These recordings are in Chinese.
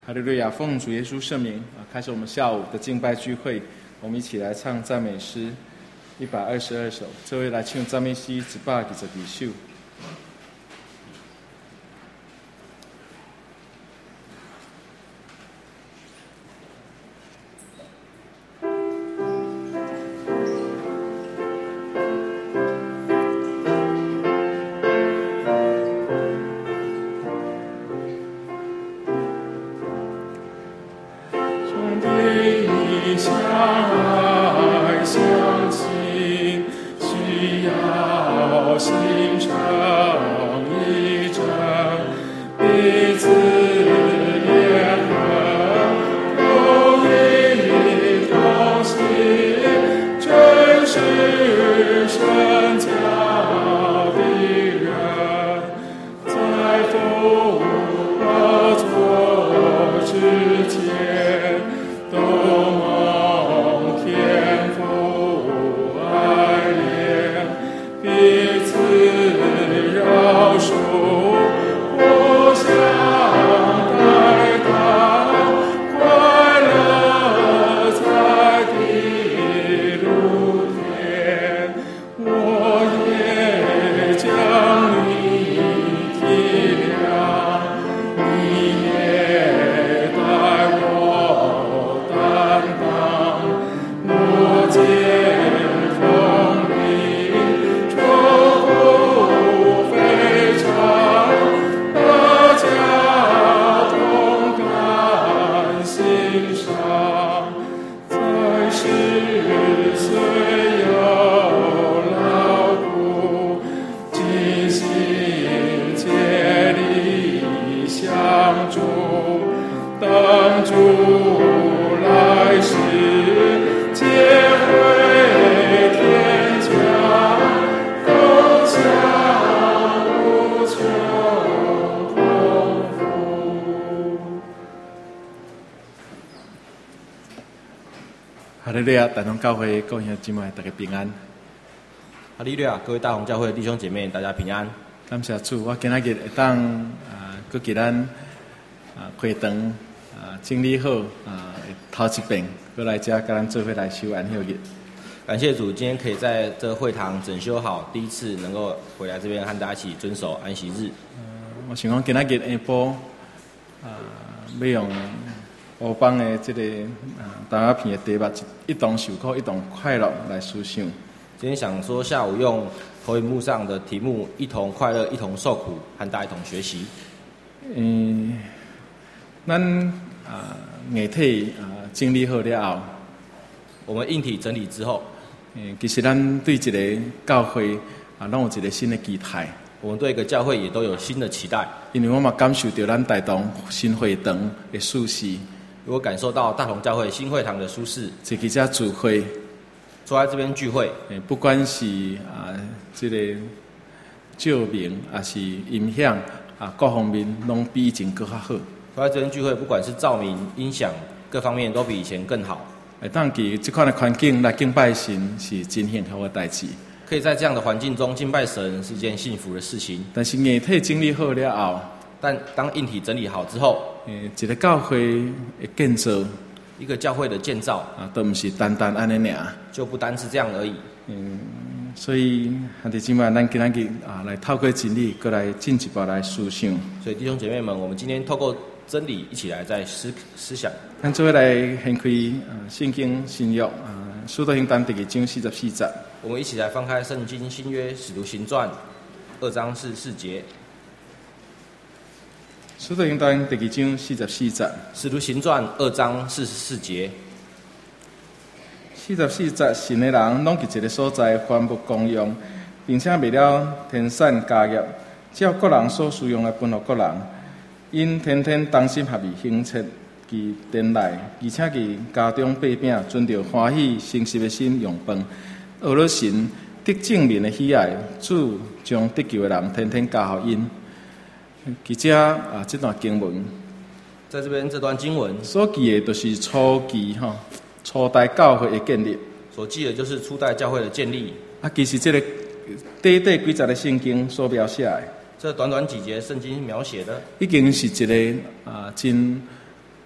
哈利路亚！奉主耶稣圣名开始我们下午的敬拜聚会。我们一起来唱赞美诗122首。这位来唱赞美诗122首。哈利路亚！大同教会各位兄姊妹，大家平安。 哈利路亚！各位大同教会的弟兄姐妹，大家平安。 感谢主，我今仔日会当佮给咱会堂整理好头一遍，佮来遮甲咱做伙来守安息日。 感谢主，今天可以在这个会堂整修好，第一次能够回来这边和大家一起遵守安息日。 我想讲今仔日下晡要用乌邦的这个动画片的题目一同受苦，一同快乐来思想。 今天想说下午用投影幕上的题目一同快乐，一同受苦，和大家一同学习。 咱硬体整理好了后， 我们硬体整理之后， 其实咱对一个教会拢有一个新的期待。 我们对一个教会也都有新的期待， 因为我嘛感受到咱大同新会堂的舒适。 我感受到大同教会新会堂的舒适， 这几家聚会， 坐在这边聚会， 不管是这个照明还是音响各方面拢比以前更较好。 坐在这边聚会，不管是照明、音响各方面都比以前更好。 当伫这款的环境来敬拜神是真幸福的代志。 可以在这样的环境中敬拜神是件幸福的事情。 但是硬体整理好了后， 但当硬体整理好之后， 一个教会的建造， 一个教会的建造都不是单单安尼尔， 就不单是这样而已。 所以兄弟姊妹，咱今日来透过真理，过来进一步来思想。 所以弟兄姐妹们，我们今天透过真理一起来在思想。 咱做伙来掀开圣经新约使徒行传第2章44节。 我们一起来翻开圣经新约使徒行传2章44节。 使徒行传第2章44节。 使徒行传2章44节。 44节，神的人拢伫一个所在凡木公用，并且为了天产家业，照各人所需用来分予各人。因天天同心合意兴切其殿内，而且其家中百饼，存着欢喜诚实的心用饭。俄罗神得正面的喜爱，主将得救的人天天加予因。其这这段经文， 在这边这段经文所记的，就是初期初代教会的建立。 所记的就是初代教会的建立。 其实这个短几节的圣经所描写的， 这短短几节圣经描写的， 已经是一个真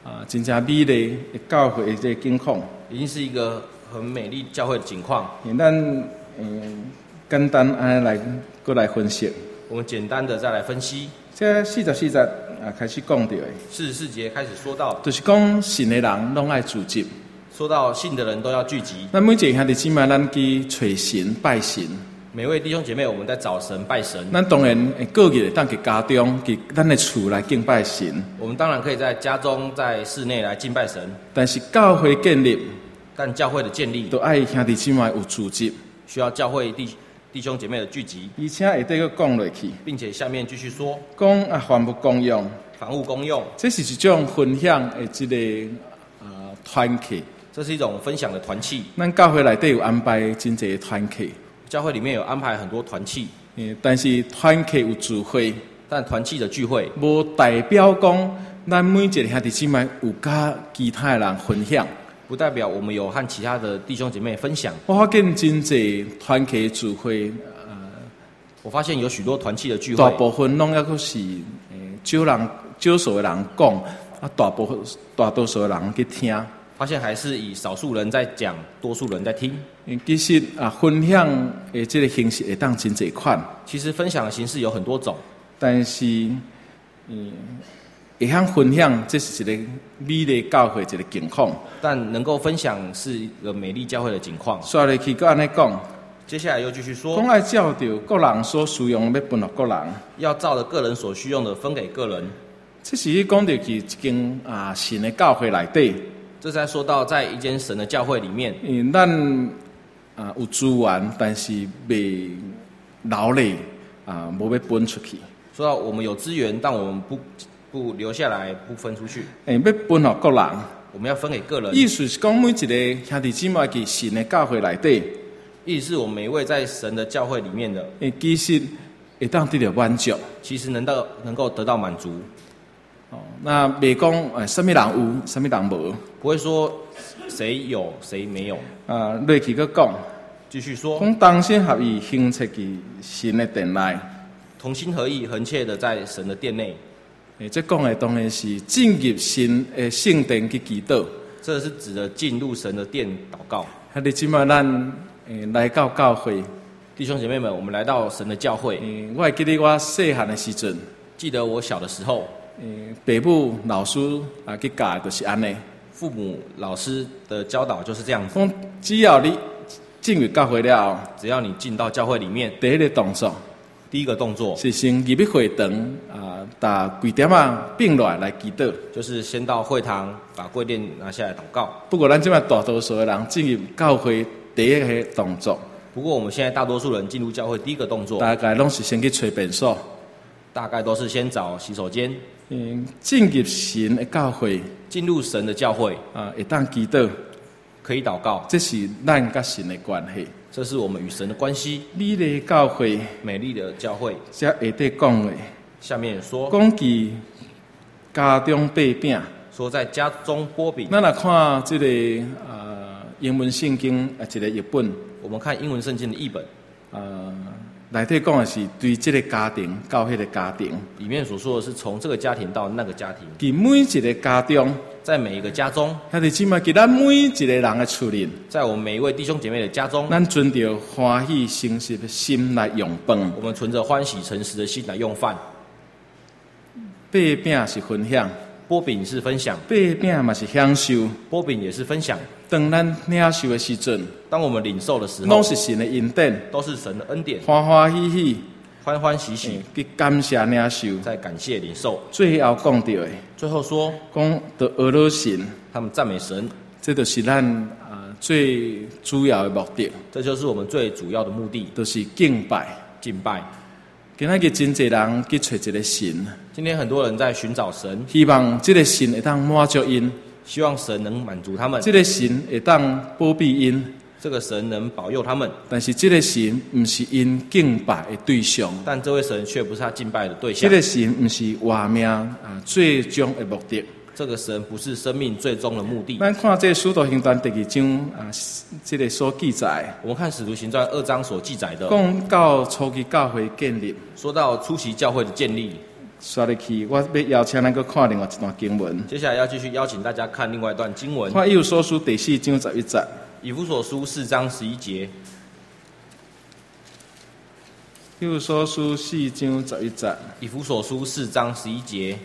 真正美丽的教会的这个景况， 已经是一个很美丽教会的景况。 咱简单安尼来过来分析。 我们简单的再来分析。 这44节开始讲到的 44节开始说到， 就是讲信的人拢爱聚集。 说到信的人都要聚集。 咱每一个兄弟姊妹，咱去找神拜神。 每位弟兄姐妹，我们在找神拜神。 咱当然个日当去家中，去咱的厝来敬拜神。 我们当然可以在家中、在室内来敬拜神。 但是教会建立， 但教会的建立， 都爱兄弟姊妹有组织， 需要教会弟兄姐妹的聚集。 而且会再个讲落去， 并且下面继续说， 讲凡物公用， 凡物公用， 这是一种分享的这个团契。 这是一种分享的团契。 咱教会内底有安排真侪团契， 教会里面有安排很多团契， 但是团契有聚会， 但团契的聚会无代表讲咱每一个兄弟姊妹有甲其他的人分享， 不代表我们有和其他的弟兄姐妹分享。 我发现真侪团契聚会， 我发现有许多团契的聚会， 大部分拢抑阁是少数的人讲，大多数的人去听。 发现还是以少数人在讲，多数人在听。 其实分享的这个形式会当真侪款。 其实分享的形式有很多种， 但是会晓分享，这是一个美丽教会一个情况。 但能够分享是一个美丽教会的情况。 刷落去，佮安尼讲。 接下来又继续说， 讲爱照着个人所需用要分给个人， 要照着个人所需用的分给个人。 这是讲到去一间神的教会内底。 这在说到在一间神的教会里面， 咱有资源，但是未留咧无要分出去。 说到我们有资源，但我们不留下来，不分出去。 要分给个人， 我们要分给个人。 意思是讲每一个兄弟姊妹去神的教会内底， 意思是我们每一位在神的教会里面的， 其实会当得到满足， 其实能够得到满足。 那袂讲什么人有，什么人无， 不会说谁有谁没有。 落去个讲， 继续说， 讲同心合意，兴切去神的殿内， 同心合意，恒切的在神的殿内。 这讲的当然是进入神的圣殿去祈祷。 这是指的进入神的殿祷告。 兄弟姊妹，咱来到教会， 弟兄姐妹们，我们来到神的教会。 我还记得我细汉的时阵， 记得我小的时候， 父母老师去教就是安尼。 父母老师的教导就是这样子。 讲只要你进入教会了后， 只要你进到教会里面， 第一个动作， 第一个动作是先入去会堂把柜点并来祈祷， 就是先到会堂把柜垫拿下来祷告。 不过咱这摆大多数的人进入教会第一个动作， 不过我们现在大多数人进入教会第一个动作， 大概拢是先去找便所， 大概都是先找洗手间。 进入神的教会， 进入神的教会会当祈祷， 可以祷告， 这是咱甲神的关系。 这是我们与神的关系。 美丽的教会， 美丽的教会。 这下底讲的， 下面说， 讲其家中擘饼， 说在家中剥饼。 咱来看这个英文圣经一个译本， 我们看英文圣经的译本， 内底讲的是对这个家庭到迄个家庭， 里面所说的是从这个家庭到那个家庭， 伫每一个家中， 在每一个家中， 兄弟姊妹，伫咱每一个人的厝里， 在我们每一位弟兄姐妹的家中， 咱存着欢喜诚实的心来用饭。 我们存着欢喜诚实的心来用饭。 擘饼是分享， 剥饼是分享， 擘饼嘛是享受， 剥饼也是分享。 当咱领受的时阵， 当我们领受的时候， 拢是神的恩典， 都是神的恩典， 欢欢喜喜， 欢欢喜喜， 去感谢领受， 在感谢领受。 最后讲到的， 最后说， 讲到阿罗神， 他们赞美神， 这就是咱最主要的目的， 这就是我们最主要的目的， 就是敬拜， 敬拜。 今仔日真侪人去找一个神， 今天很多人在寻找神， 希望这个神会当满足因， 希望神能满足他们， 这个神会当保庇因， 这个神能保佑他们。 但是这个神不是因敬拜的对象， 但这位神却不是他敬拜的对象。 这个神不是活命最终的目的。 这个神不是生命最终的目的。 咱看这《使徒行传》第2章这个所记载， 我们看《使徒行传》2章所记载的， 讲到初期教会建立， 说到初期教会的建立， 刷入去，我要邀请咱搁看另外一段经文。 接下来要继续邀请大家看另外一段经文， 看以弗所书第4章11节。 以弗所书4章11节。 以弗所书4章11节。 以弗所书4章11节。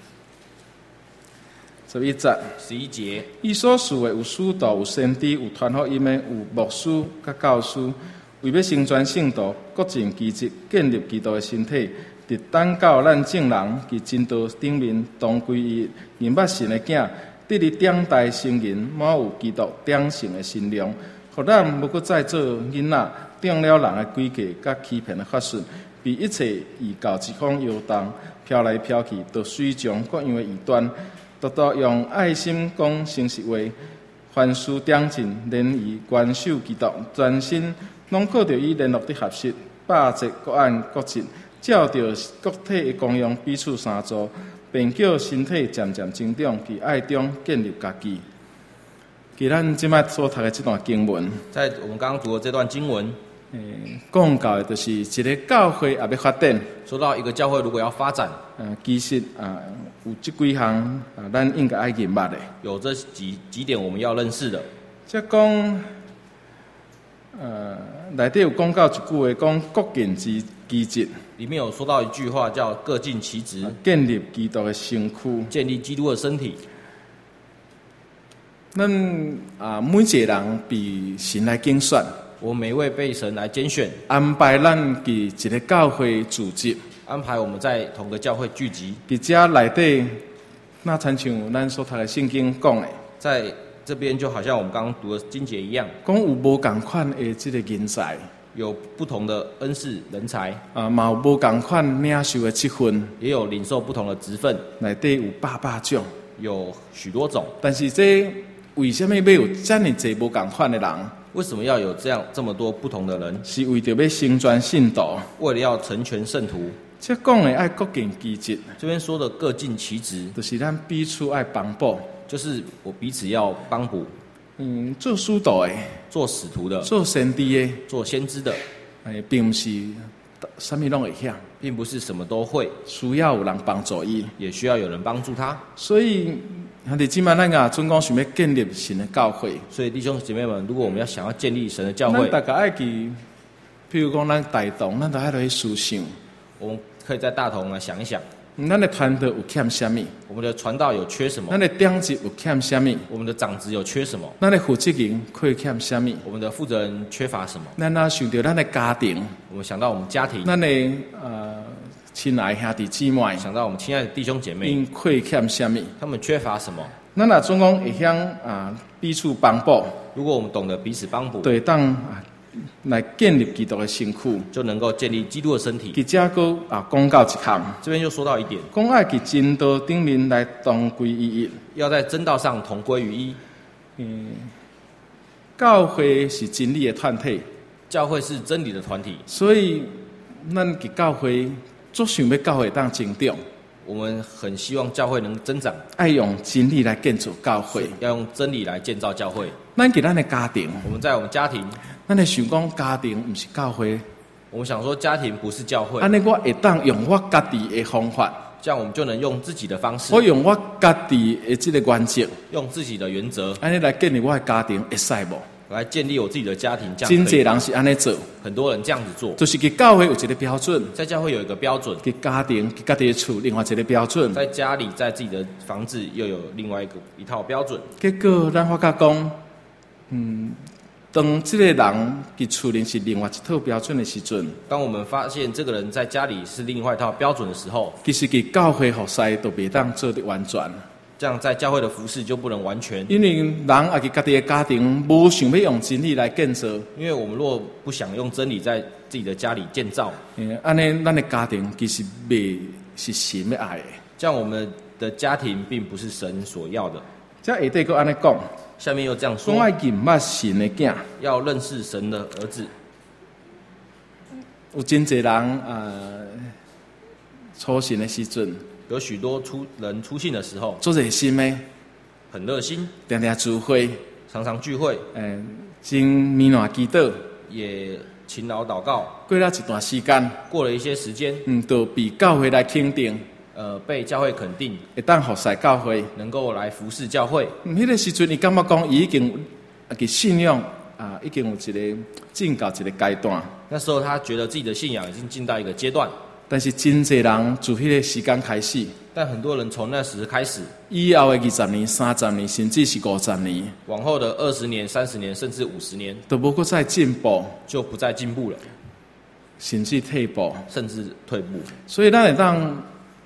11节。 11节。 伊所属的有使徒、有先知、有传福音的、有牧师、甲教师，为要成全圣徒，各尽其职，建立基督的身体。直等到咱众人伫真道顶面同归于认捌神的囝，得以顶代成人，满有基督鼎盛的身量，互咱无搁再做囡仔，中了人的诡计甲欺骗的法术，被一切异教之风摇动，飘来飘去，都随从各样的异端，独独用爱心讲诚实话，凡事顶进，联谊关守基督，全身拢靠着伊联络的合适，百节各按各职。照着各体的功用彼此相助，便叫身体渐渐增长，伫爱中建立家己。伫咱即摆所读的这段经文， 在我们刚刚读的这段经文， 讲到的就是一个教会也要发展。 说到一个教会如果要发展， 其实有这几项咱应该爱认捌的。 有这几点我们要认识的。 即讲内底有讲到一句话，讲各尽其职。 里面有说到一句话叫各尽其职， 建立基督的身躯， 建立基督的身体。 咱每一个人被神来拣选， 我们每一位被神来拣选， 安排咱伫一个教会组织， 安排我们在同个教会聚集。 伫遮内底，那亲像咱所读的圣经讲的， 在这边就好像我们刚刚读的经节一样， 讲有无共款的这个人才。 有不同的恩赐人才， 嘛有无共款领受的职分， 也有领受不同的职分， 内底有百种， 有许多种。 但是这为什么要有这么多无共款的人？ 为什么要有这么多不同的人？ 是为着要成全圣徒， 为了要成全圣徒。 这讲的爱各尽其职， 这边说的各尽其职， 就是咱彼此爱帮补， 就是我彼此要帮补。 做使徒的， 做使徒的， 做先知的， 做先知的， 并不是什么拢会晓， 并不是什么都会， 需要有人帮助伊， 也需要有人帮助他。 所以，即摆咱准讲想要建立神的教会。 所以弟兄姐妹们，如果我们想要建立神的教会， 咱大家爱去，譬如讲咱大同，咱都爱去思想， 我们可以在大同来想一想。 咱的传道有欠什么？ 我们的传道有缺什么？ 咱的长职有欠什么？ 我们的长职有缺什么？ 咱的负责人缺欠什么？ 我们的负责人缺乏什么？ 咱想到咱的家庭， 我们想到我们家庭， 咱的亲爱兄弟姊妹， 想到我们亲爱的弟兄姐妹， 因缺欠什么？ 他们缺乏什么？ 咱若总讲会晓彼此帮补， 如果我们懂得彼此帮补， 对当来建立基督的身躯， 就能够建立基督的身体。 其遮个讲到一项， 这边就说到一点， 讲爱伫真道顶面来同归于一， 要在真道上同归于一。 教会是真理的团体， 教会是真理的团体， 所以咱伫教会做想要教会当增长。 我们很希望教会能增长， 爱用真理来建造教会， 要用真理来建造教会。 咱伫咱的家庭， 我们在我们家庭， 咱会想讲家庭不是教会， 我们想说家庭不是教会， 安尼我会当用我家己的方法， 这样我们就能用自己的方式， 我用我家己的这个原则， 用自己的原则， 安尼来建立我的家庭，会使无？ 来建立我自己的家庭，这样真侪人是安尼做， 很多人这样子做， 就是给教会有一个标准， 在教会有一个标准， 给家庭、给家己的厝另外一个标准， 在家里、在自己的房子又有另外一套标准。 结果咱发觉讲，当这个人伫厝里是另外一套标准的时阵， 当我们发现这个人在家里是另外一套标准的时候， 其实给教会服侍都袂当做得完全。 这样在教会的服事就不能完全， 因为人也是家己的家庭，无想要用真理来建造。 因为我们若不想用真理在自己的家里建造， 安尼咱的家庭其实未是神要爱的。 这样我们的家庭并不是神所要的。 这下底佫安尼讲， 下面又这样说： 讲爱认捌神的囝， 要认识神的儿子。 有真侪人初信的时阵。 有许多人出信的时候， 做热心的， 很热心， 常常聚会， 常常聚会， 真弥漫祈祷， 也勤劳祷告。 过了一段时间， 过了一些时间， 就被教会来肯定， 被教会肯定， 会当服侍教会。 能够来服侍教会。 迄个时阵，伊感觉讲，伊已经信仰已经有一个进到一个阶段。 那时候他觉得自己的信仰已经进到一个阶段， 但是真侪人自迄个时间开始， 但很多人从那时开始， 以后的20年、30年，甚至是50年， 往后的20年、30年，甚至50年， 都无搁再进步， 就不再进步了， 甚至退步， 甚至退步。 所以咱会当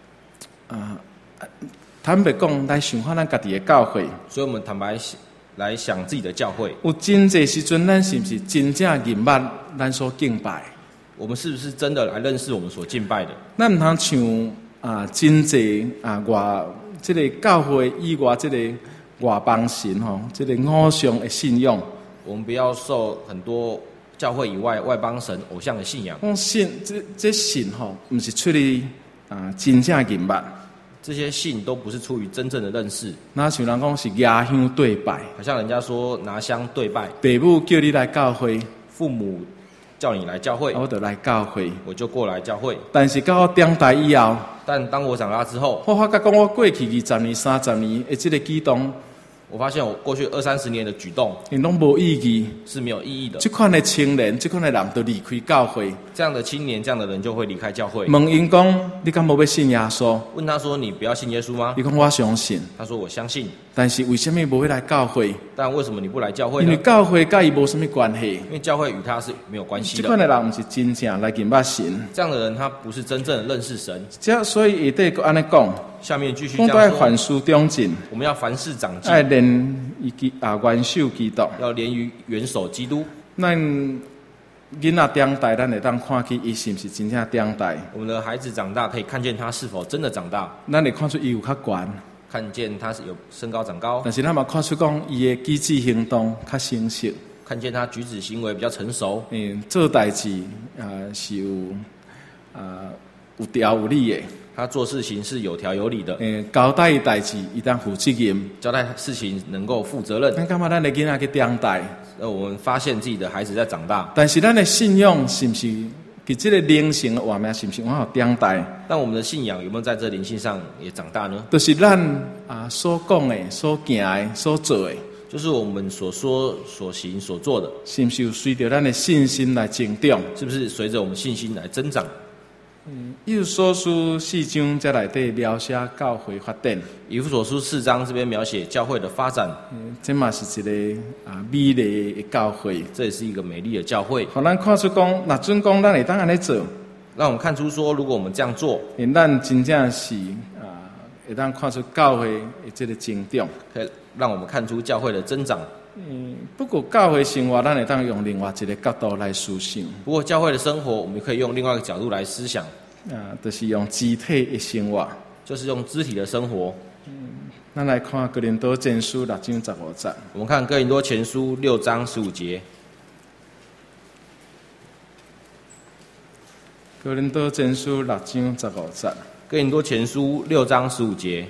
坦白讲，来想看咱家己的教会， 所以我们坦白来想自己的教会， 有真侪时阵，咱是不是真正认捌咱所敬拜？ 我们是不是真的来认识我们所敬拜的？ 咱毋通像真侪外即个教会以外即个外邦神吼，即个偶像的信仰。 我们不要受很多教会以外外邦神偶像的信仰。 讲信这信吼，毋是出于真正认捌。 这些信都不是出于真正的认识， 那像人讲是牙香对拜， 好像人家说拿香对拜， 父母叫你来教会， 父母叫你来教会， 我就来教会， 我就过来教会。 但是到我长大以后， 但当我长大之后， 我发觉讲我过去20年、30年的这个举动， 我发现我过去20-30年的举动， 因拢无意义， 是没有意义的。 这款的青年、这款的人都离开教会， 这样的青年、这样的人就会离开教会。 问因讲：你敢无要信耶稣？ 问他说：你不要信耶稣吗？ 伊讲我相信。 他说：我相信。 但是为什么无要来教会？ 但为什么你不来教会呢？ 因为教会跟伊无什么关系。 因为教会与他是没有关系的。 这款的人不是真正来认捌神。 这样的人他不是真正的认识神。 这所以下底佫安尼讲。 下面继续讲讲说， 凡事长进， 我们要凡事长进， 爱连元首基督， 要连于元首基督。 咱囡仔长大，咱会当看起伊是毋是真正长大。 我们的孩子长大，可以看见他是否真的长大。 咱会看出伊有较悬， 看见他是有身高长高。 但是咱嘛看出讲伊的举止行动较成熟， 看见他举止行为比较成熟。 做代志是有条有理的。 他做事情是有条有理的。 交代代志，伊当负责任。 交代事情能够负责任。 咱感觉咱的囡仔去长大， 我们发现自己的孩子在长大。 但是咱的信仰是不是伫这个灵性的画面是不是往后长大？ 但我们的信仰有没有在这灵性上也长大呢？ 就是咱所讲的、所行的、所做的， 就是我们所说、所行、所做的， 是不是有随着咱的信心来增长？ 是不是随着我们信心来增长？ 以弗所书4章在内底描写教会发展。 以弗所书4章这边描写教会的发展， 这嘛是一个美丽的教会， 这也是一个美丽的教会。 互咱看出讲，若准讲咱会当安尼做， 让我们看出说，如果我们这样做， 咱真正是会当看出教会的这个增长， 可以让我们看出教会的增长。 不过教会生活，咱会当用另外一个角度来思想。 不过教会的生活，我们可以用另外一个角度来思想， 就是用肢体的生活， 就是用肢体的生活。 咱来看哥林多前书6章15节。 我们看哥林多前书6章15节。 哥林多前书6章15节。 哥林多前书6章15节。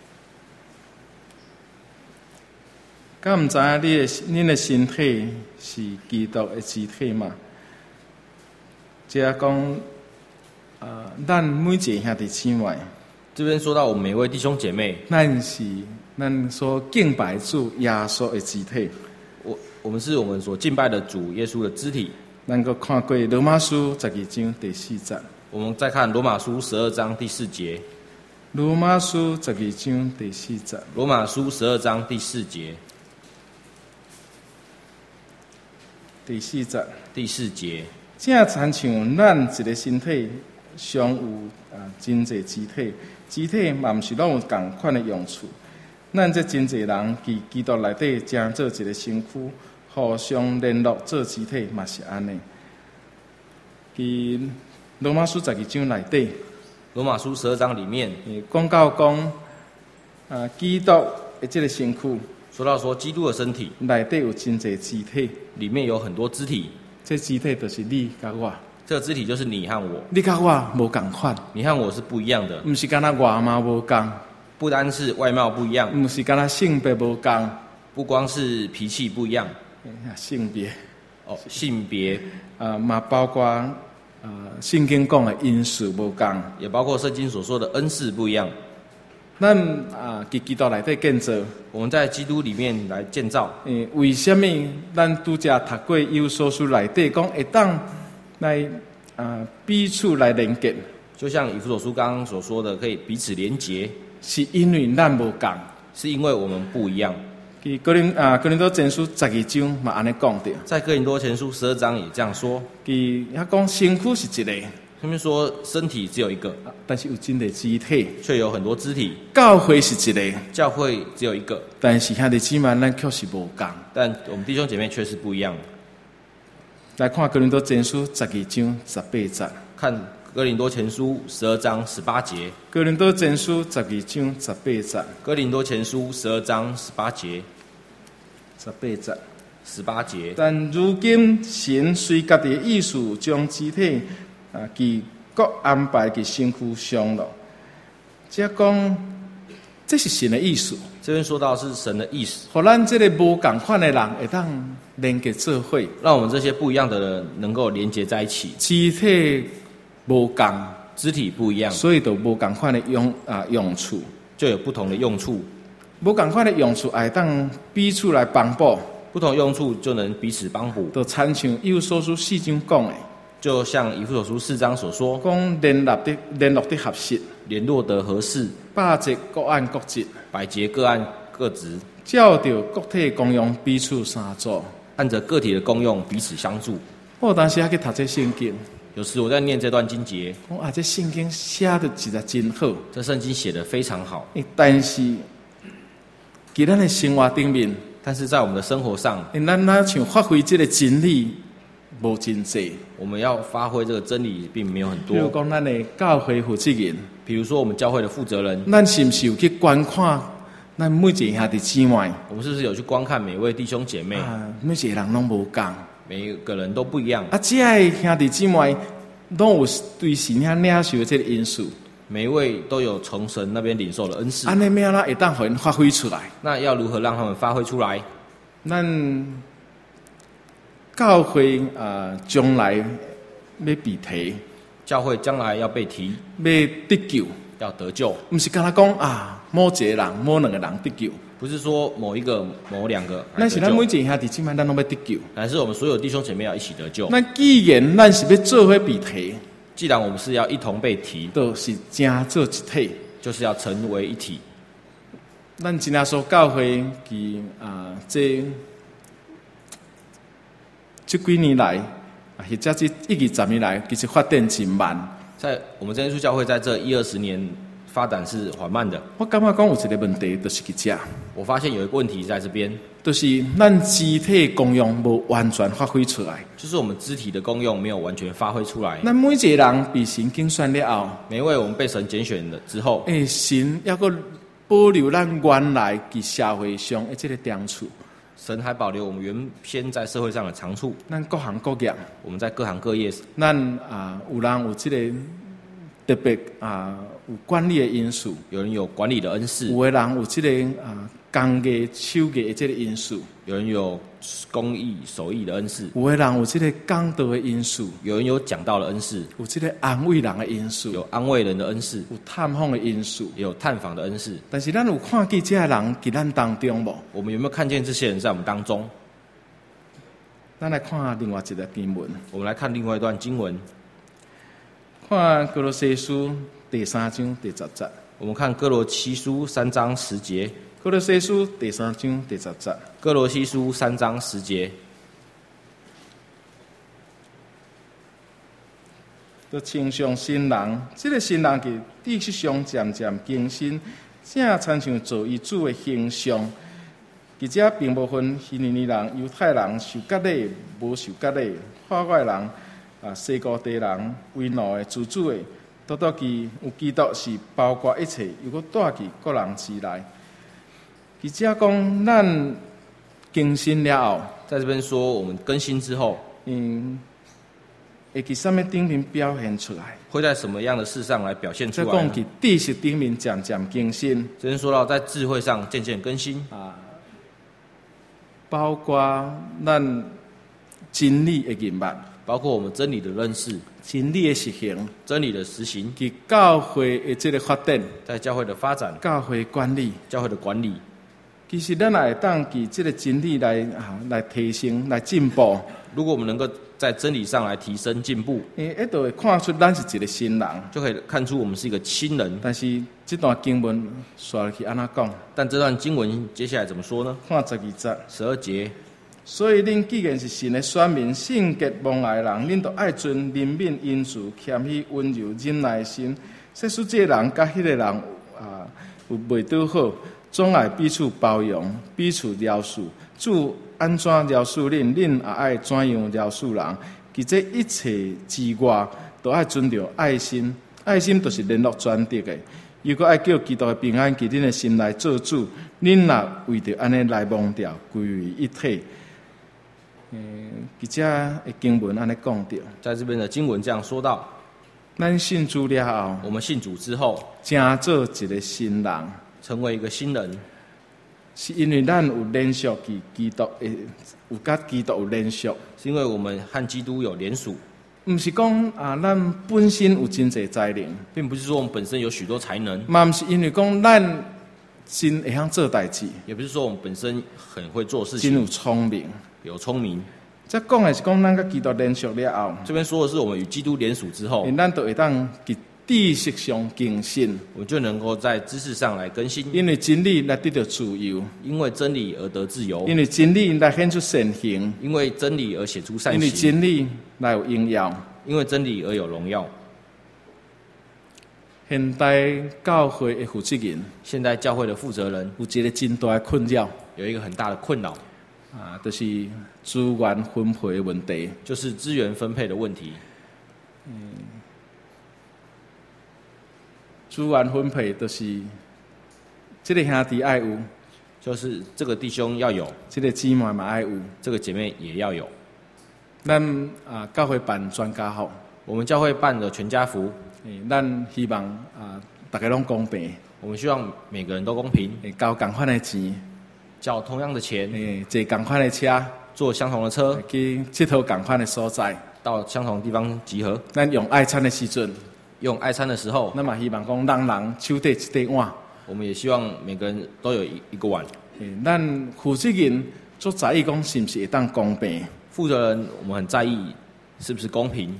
敢毋知影恁的身体是基督的肢体嘛？即係講咱每一個兄弟姊妹， 這邊說到我們每位弟兄姐妹， 咱是咱所敬拜主耶穌的肢體。 我們是我們所敬拜的主耶穌的肢體。 咱個看過羅馬書12章第4節。 我們再看羅馬書12章第4節。 羅馬書12章第4節。 羅馬書12章第4節。 第4節。 第4節。 正親像咱一個身體上有真濟肢體，肢體嘛毋是攏有共款的用處。咱這真濟人佇基督內底成做一個身軀，互相聯絡做肢體嘛是安尼。佇羅馬書12章內底， 羅馬書12章裡面講到講基督的這個身軀， 說到說基督的身體內底有真濟肢體，裡面有很多肢體。 這肢體就是你甲我， 這個肢體就是你和我， 你甲我無共款， 你和我是不一樣的， 毋是干那外貌無共， 不單是外貌不一樣， 毋是干那性別無共， 不光是脾氣不一樣， 性別性別嘛包括圣经讲的因素无共， 也包括圣经所说的恩赐不一样。 咱基督内底建造， 我们在基督里面来建造。 为什么咱拄则读过以弗所书内底讲会当来彼此来连结？ 就像以弗所书刚刚所说的，可以彼此连结， 是因为咱无共， 是因为我们不一样。 哥林多前书12章嘛安尼讲着， 在哥林多前书12章也这样说。 他讲身躯是一个， 他们说身体只有一个， 但是有真个肢体， 却有很多肢体。 教会是一个， 教会只有一个， 但是兄弟姊妹咱却是无共。 但我们弟兄姐妹却是不一样。 来看哥林多前书12章18节， 看哥林多前书12章18节。 哥林多前书12章18节。 哥林多前书12章18节。18节。 但如今神随家己的意思，将肢体其各安排伫身躯上了。即讲，这是神的意思。 这边说到是神的意思， 互咱这个无共款的人会当连结做伙， 让我们这些不一样的人能够连结在一起。 肢体无共， 肢体不一样， 所以就无共款的用处， 就有不同的用处。 无共款的用处，会当彼此来帮补。 不同用处就能彼此帮补。 就参像以弗所书4章讲的， 就像以弗所书4章所说， 讲联络的合适， 联络得合适， 百节各按各职， 百节各按各职， 照着各体功用彼此相助， 按着个体的功用彼此相助。 我有当时去读这圣经， 有时我在念这段经节， 这圣经写得实在真好， 这圣经写得非常好。 但是在咱的生活顶面， 但是在我们的生活上， 咱哪像发挥这个真理无真济。 我们要发挥这个真理并没有很多。 比如讲，咱的教会负责人， 比如说我们教会的负责人， 咱是不是有去观看咱每一个兄弟姊妹？ 我们是不是有去观看每位弟兄姐妹？ 每一个人拢无共， 每一个人都不一样。 这些兄弟姊妹拢有对神遐领受的这个因素。 每一位都有从神那边领受的恩赐。 安尼咩啦，会当互因发挥出来？ 那要如何让他们发挥出来？ 咱教会将来要被提， 教会将来要被提， 要得救， 要得救， 不是跟他讲某一个人、某两个人得救， 不是说某一个、某两个。 那是咱每一个兄弟姊妹，咱拢要得救。 乃是我们所有弟兄姐妹要一起得救。 那既然咱是要做伙被提， 既然我们是要一同被提， 就是正做一体， 就是要成为一体。 咱真耶稣教会其这几年来，或者这10年来，其实发展真慢。 在我们真耶稣教会在这10-20年发展是缓慢的。 我感觉讲有一个问题，就是去这。 我发现有一个问题在这边， 就是咱肢体功用无完全发挥出来， 就是我们肢体的功用没有完全发挥出来。 咱每一个人被神拣选了后， 每一位我们被神拣选了之后， 神要个保留咱原来伫社会上的这个长处。 神还保留我们原先在社会上的长处。 咱各行各业， 我们在各行各业， 咱有人有这个特别有管理的因素， 有人有管理的恩赐， 有的人有这个工艺手艺的这个因素， 有人有工艺手艺的恩赐， 有的人有这个讲道的因素， 有人有讲道的恩赐， 有这个安慰人的因素， 有安慰人的恩赐， 有探访的因素， 也有探访的恩赐。 但是咱有看见这些人在咱当中无？ 我们有没有看见这些人在我们当中？ 咱来看另外一个经文。 我们来看另外一段经文， 看哥罗西书第3章第10节。 我们看哥罗西书3章10节。 哥罗西书第3章第10节。 哥罗西书3章10节。 就亲像新人，这个新人伫知识上渐渐更新，正参像做伊主的形象。而且并无分希利尼人、犹太人、受割礼、无受割礼、化外人、西高地人、为奴的、自主的，都其有基督是包括一切，又搁带去各人之内。而且讲咱更新了后， 在这边说我们更新之后， 会伫什么顶面表现出来？ 会在什么样的事上来表现出来？ 再讲伫知识顶面渐渐更新。 这边说到在智慧上渐渐更新包括咱真理的人物， 包括我们真理的认识、 真理的实行、 真理的实行， 及教会的这个发展、 在教会的发展、 教会管理。 教会的管理。 其实咱也会当以这个真理来提升、来进步。 如果我们能够在真理上来提升进步， 就会看出咱是一个新人。 就可以看出我们是一个新人。 但是这段经文刷落去安怎讲？ 但这段经文接下来怎么说呢？ 看12节。 12节。 所以恁既然是神的选民、圣洁蒙爱的人，恁就爱存怜悯、恩慈、谦虚、温柔、忍耐心。说使这个人甲迄个人有袂拄好，总爱彼此包容、彼此饶恕。主安怎饶恕恁，恁也爱怎样饶恕人。其这一切之外，都爱尊重爱心。爱心就是联络全德的。如果爱叫基督的平安伫恁的心内做主，恁若为着安尼来忘掉，归为一体。这的经文安尼讲到， 在这边的经文这样说到： 咱信主了后， 我们信主之后， 成做一个新人， 成为一个新人， 是因为咱有连续与基督的，有甲基督有连续， 是因为我们和基督有连属。 毋是讲咱本身有真济才能， 并不是说我们本身有许多才能， 嘛毋是因为讲咱真会晓做代志， 也不是说我们本身很会做事情， 真有聪明。 有聪明。 这讲的是讲咱甲基督连续了后， 这边说的是我们与基督连属之后， 咱就会当伫知识上更新， 我们就能够在知识上来更新。 因为真理来得到自由， 因为真理而得自由， 因为真理来显出善行， 因为真理而显出善行， 因为真理来有荣耀， 因为真理而有荣耀。 现代教会的负责人， 现代教会的负责人有一个真大的困扰， 有一个很大的困扰。 就是资源分配的问题， 就是资源分配的问题。 资源分配就是这个兄弟爱有， 就是这个弟兄要有， 这个姊妹嘛爱有， 这个姐妹也要有。 咱教会办全家福， 我们教会办的全家福， 咱希望大家拢公平， 我们希望每个人都公平， 交同款的钱。 缴同样的钱， 坐同款的车， 坐相同的车， 去佚佗同款的所在， 到相同的地方集合。 咱用爱餐的时阵， 用爱餐的时候， 那么希望讲人手底一块碗。 我们也希望每个人都有一个碗。 咱负责人做在意讲是不是会当公平？ 负责人我们很在意是不是公平。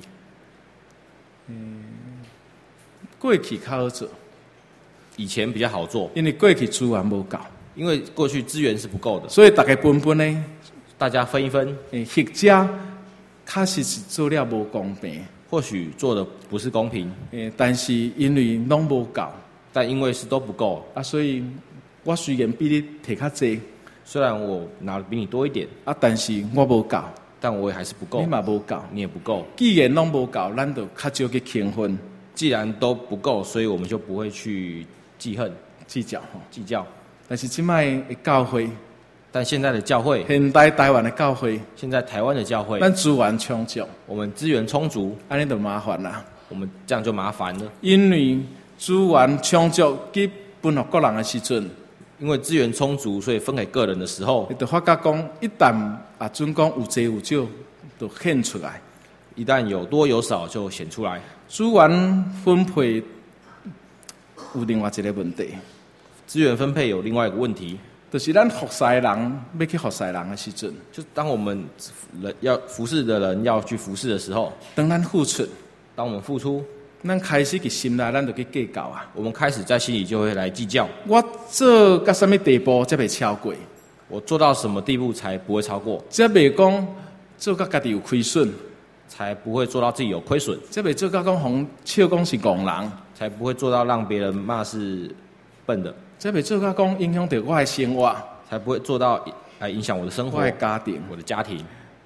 过去较好做， 以前比较好做， 因为过去资源无够。 因为过去资源是不够的， 所以大家分分呢， 大家分一分。 或者确实是做了无公平， 或许做的不是公平， 但是因为拢无够， 但因为是都不够所以我虽然比你摕较济， 虽然我拿的比你多一点但是我无够， 但我也还是不够。 你嘛无够， 你也不够。 既然拢无够，咱就较少去轻分。 既然都不够，所以我们就不会去记恨、 计较。但是现在的教会， 但现在的教会， 现代台湾的教会， 现在台湾的教会， 咱资源充足， 我们资源充足， 安尼就麻烦啦。 我们这样就麻烦了。 因为资源充足，去分给个人的时阵， 因为资源充足，所以分给个人的时候， 你就发觉讲，一旦准讲有济有少，就显出来。 一旦有多有少，就显出来。 资源分配有另外一个问题。 资源分配有另外一个问题， 就是咱服侍人要去服侍人的时阵， 就当我们要服侍的人要去服侍的时候， 当咱付出， 当我们付出， 咱开始去心内，咱就去计较啊。 我们开始在心里就会来计较， 我做到什么地步才袂超过？ 我做到什么地步才不会超过？ 才袂讲做到家己有亏损， 才不会做到自己有亏损， 才袂做到讲红笑讲是戆人， 才不会做到让别人骂是笨的。 才袂做到讲影响到我的生活， 才不会做到来影响我的生活、 我的家庭、 我的家庭。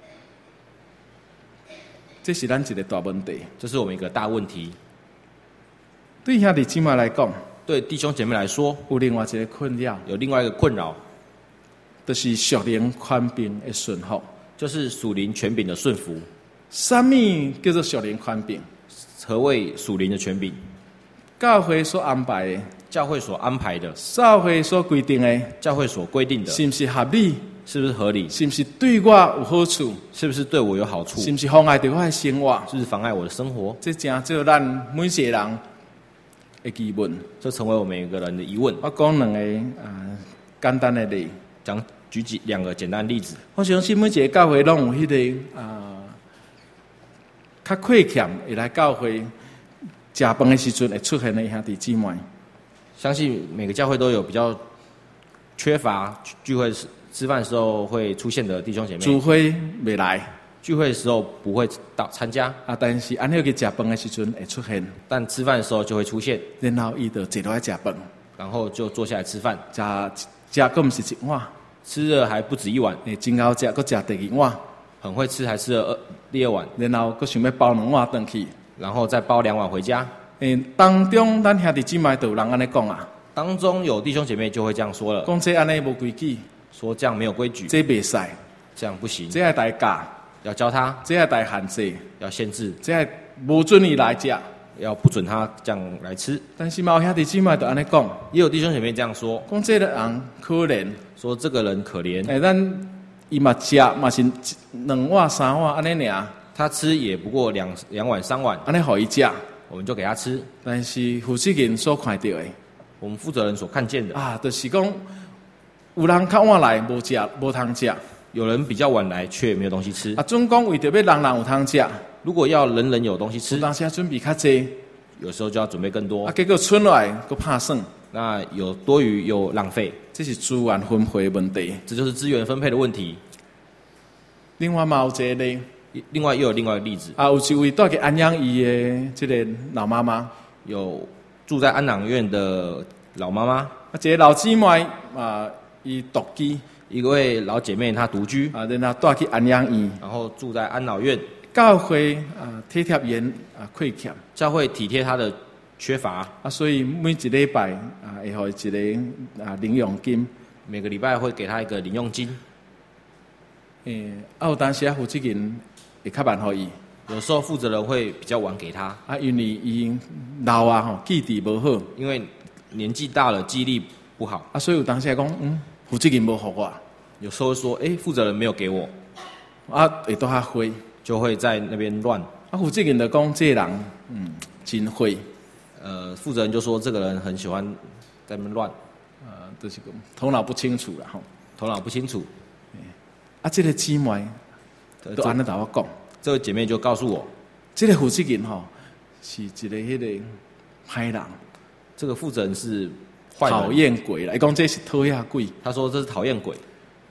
这是咱一个大问题， 这是我们一个大问题。 对兄弟姊妹来讲， 对弟兄姐妹来说， 有另外一个困扰， 有另外一个困扰， 就是属灵权柄的顺服， 就是属灵权柄的顺服。 什么叫做属灵权柄？ 何谓属灵的权柄？ 教会所安排的。 教会所安排的， 教会所规定的， 教会所规定的， 是不是合理？ 是不是合理？ 是不是对我有好处？ 是不是对我有好处？ 是不是妨碍到我的生活？ 是不是妨碍我的生活？ 这真做咱每一个人的疑问。 这成为我们每个人的疑问。 我讲两个简单的例， 举两个简单的例子。 我相信每一个教会拢有迄个较亏欠会来教会食饭的时阵会出现的兄弟姊妹。 相信每个教会都有比较缺乏聚会吃饭的时候会出现的弟兄姐妹。 聚会未来， 聚会的时候不会到参加但是安尼去食饭的时阵会出现， 但吃饭的时候就会出现。 然后伊就坐落来食饭， 然后就坐下来吃饭， 食个毋是一碗， 吃的还不止一碗， 真后食，搁食第二碗， 很会吃，还吃了第二碗， 然后搁想要包2碗回去， 然后再包2碗回家。 当中咱兄弟姊妹都有人安尼讲啊， 当中有弟兄姐妹就会这样说了， 讲这安尼无规矩， 说这样没有规矩， 这袂使， 这样不行， 这要代教， 要教他， 这要代限制， 要限制， 这要无准伊来食， 要不准他这样来吃。 但是嘛有兄弟姊妹都安尼讲， 也有弟兄姐妹这样说， 讲这个人可怜， 说这个人可怜， 咱伊嘛食嘛是2碗3碗安尼尔， 他吃也不过2碗3碗， 安尼互伊食， 我们就给他吃。 但是负责人所看到的， 我们负责人所看见的就是讲有人较晚来无食无通食， 有人比较晚来却没有东西吃。 总讲为着要人人有通食， 如果要人人有东西吃， 有当时准备较济， 有时候就要准备更多。 结果剩来佫拍算， 那有多余又浪费， 这是资源分配的问题。 这就是资源分配的问题。 另外嘛有一个例， 另外又有另外一个例子， 有一位带去安养院的这个老妈妈， 有住在安养院的老妈妈， 一个老姊妹伊独居， 一位老姐妹她独居， 然后带去安养院， 然后住在安老院， 教会体贴因亏欠， 教会体贴她的缺乏， 所以每一礼拜会互伊一个零用金， 每个礼拜会给她一个零用金。 有当时负责人会较慢互伊， 有时候负责人会比较晚给她， 因为伊老记忆无好， 因为年纪大了记忆力不好， 所以有当时讲负责人无互我， 有时候说负责人没有给我， 会多较灰， 就会在那边乱。 负责人就讲这个人真灰， 负责人就说这个人很喜欢在那边乱， 就是讲头脑不清楚啦吼， 头脑不清楚。 这个姊妹都安尼同我讲， 这个姐妹就告诉我， 这个负责人是一个迄个歹人， 这个负责人是坏人， 讨厌鬼啦！伊讲这是讨厌鬼， 他说这是讨厌鬼。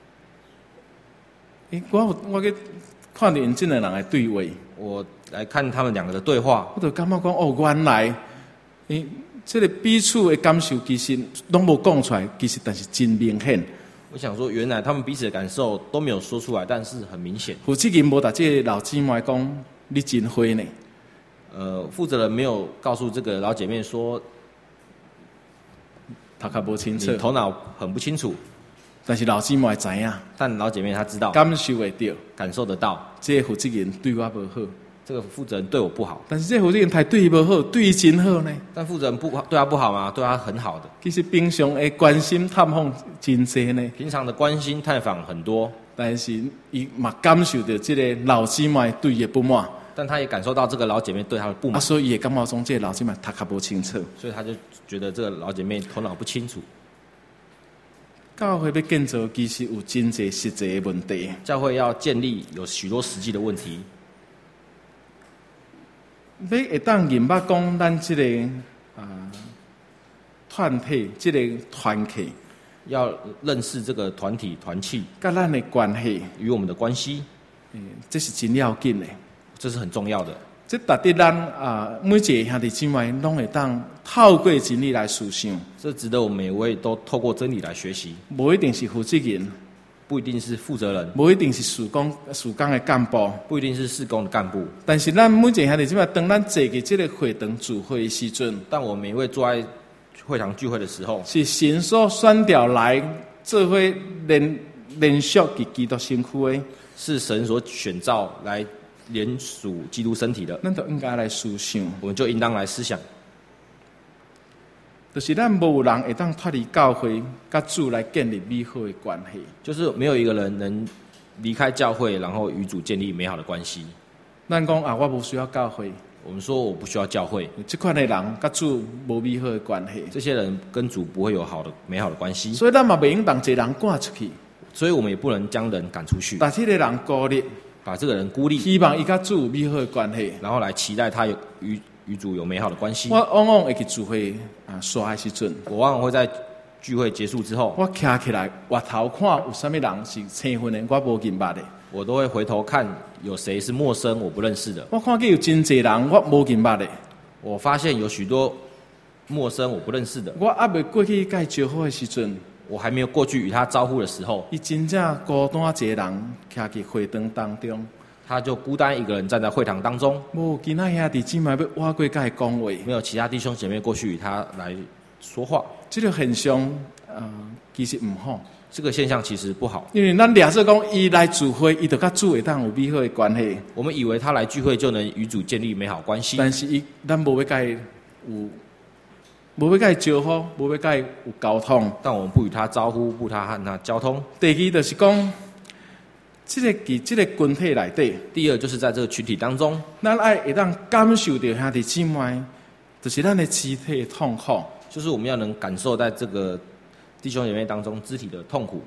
我去看到因这两人的对话， 我来看他们2个的对话， 我就感觉讲原来这个彼此的感受其实拢无讲出来，其实但是真明显。 我想说，原来他们彼此的感受都没有说出来，但是很明显。 负责人无甲这个老姊妹讲你真灰呢？ 负责人没有告诉这个老姐妹说， 头壳无清楚， 你头脑很不清楚。 但是老姊妹知影， 但老姐妹她知道， 感受会到， 感受得到， 这个负责人对我无好， 这个负责人对我不好。 但是这个负责人太对伊无好，对伊真好呢。 但负责人对他不好吗？对他很好的。 其实平常的关心探访真多呢， 平常的关心探访很多， 但是伊嘛感受到这个老姊妹对伊的不满， 但他也感受到这个老姐妹对他的不满， 所以伊会感觉说这个老姊妹头壳无清楚， 所以他就觉得这个老姐妹头脑不清楚。 教会要建造，其实有真侪实际的问题。 教会要建立有许多实际的问题。 要会当明白讲，咱这个团体，这个团体， 要认识这个团体团契， 跟咱的关系与我们的关系， 这是真要紧的， 这是很重要的。 这值得咱每一个兄弟姊妹拢会当透过真理来思想。 这值得我们每位都透过真理来学习。 无一定是负责人， 不一定是负责人， 无一定是事工的干部， 不一定是事工的干部。 但是咱每一个兄弟姊妹，当咱坐去这个会堂聚会的时阵， 但我每一位坐在会堂聚会的时候， 是神所选调来做伙连续基督身躯的， 是神所选召来联属基督身体的， 咱就应该来思想。 我们就应当来思想。 就是咱无有人会当脱离教会，甲主来建立美好的关系。 就是没有一个人能离开教会，然后与主建立美好的关系。 咱讲啊，我无需要教会， 我们说我不需要教会， 这款的人甲主无美好的关系， 这些人跟主不会有美好的关系。 所以咱嘛袂应当一人赶出去， 所以我们也不能将人赶出去， 把这个人孤立， 把这个人孤立， 希望伊甲主有美好的关系， 然后来期待他与主有美好的关系。 我往往会去聚会刷的时阵， 我往往会在聚会结束之后， 我徛起来回头看有啥物人是青分的，我无认捌的。 我都会回头看有谁是陌生我不认识的。 我看见有真侪人我无认捌的。 我发现有许多陌生我不认识的。 我还未过去甲伊招呼的时阵， 我还没有过去与他招呼的时候， 伊真正孤单一个人徛伫会堂当中， 他就孤单一个人站在会堂当中， 无其他兄弟姊妹要挖过甲伊讲话， 没有其他弟兄姐妹过去与他来说话。 这个现象其实唔好。 这个现象其实不好， 因为咱假设讲伊来聚会，伊就甲主会当有美好的关系。 我们以为他来聚会就能与主建立美好关系， 但是咱无要甲伊无要甲伊招呼，无要甲伊有沟通。 但我们不与他招呼，不和他交通。 第二就是讲，这个群体内底， 第二就是在这个群体当中， 咱爱会当感受到兄弟姊妹，就是咱的肢体的痛苦， 就是我们要能感受在这个弟兄姐妹当中肢体的痛苦。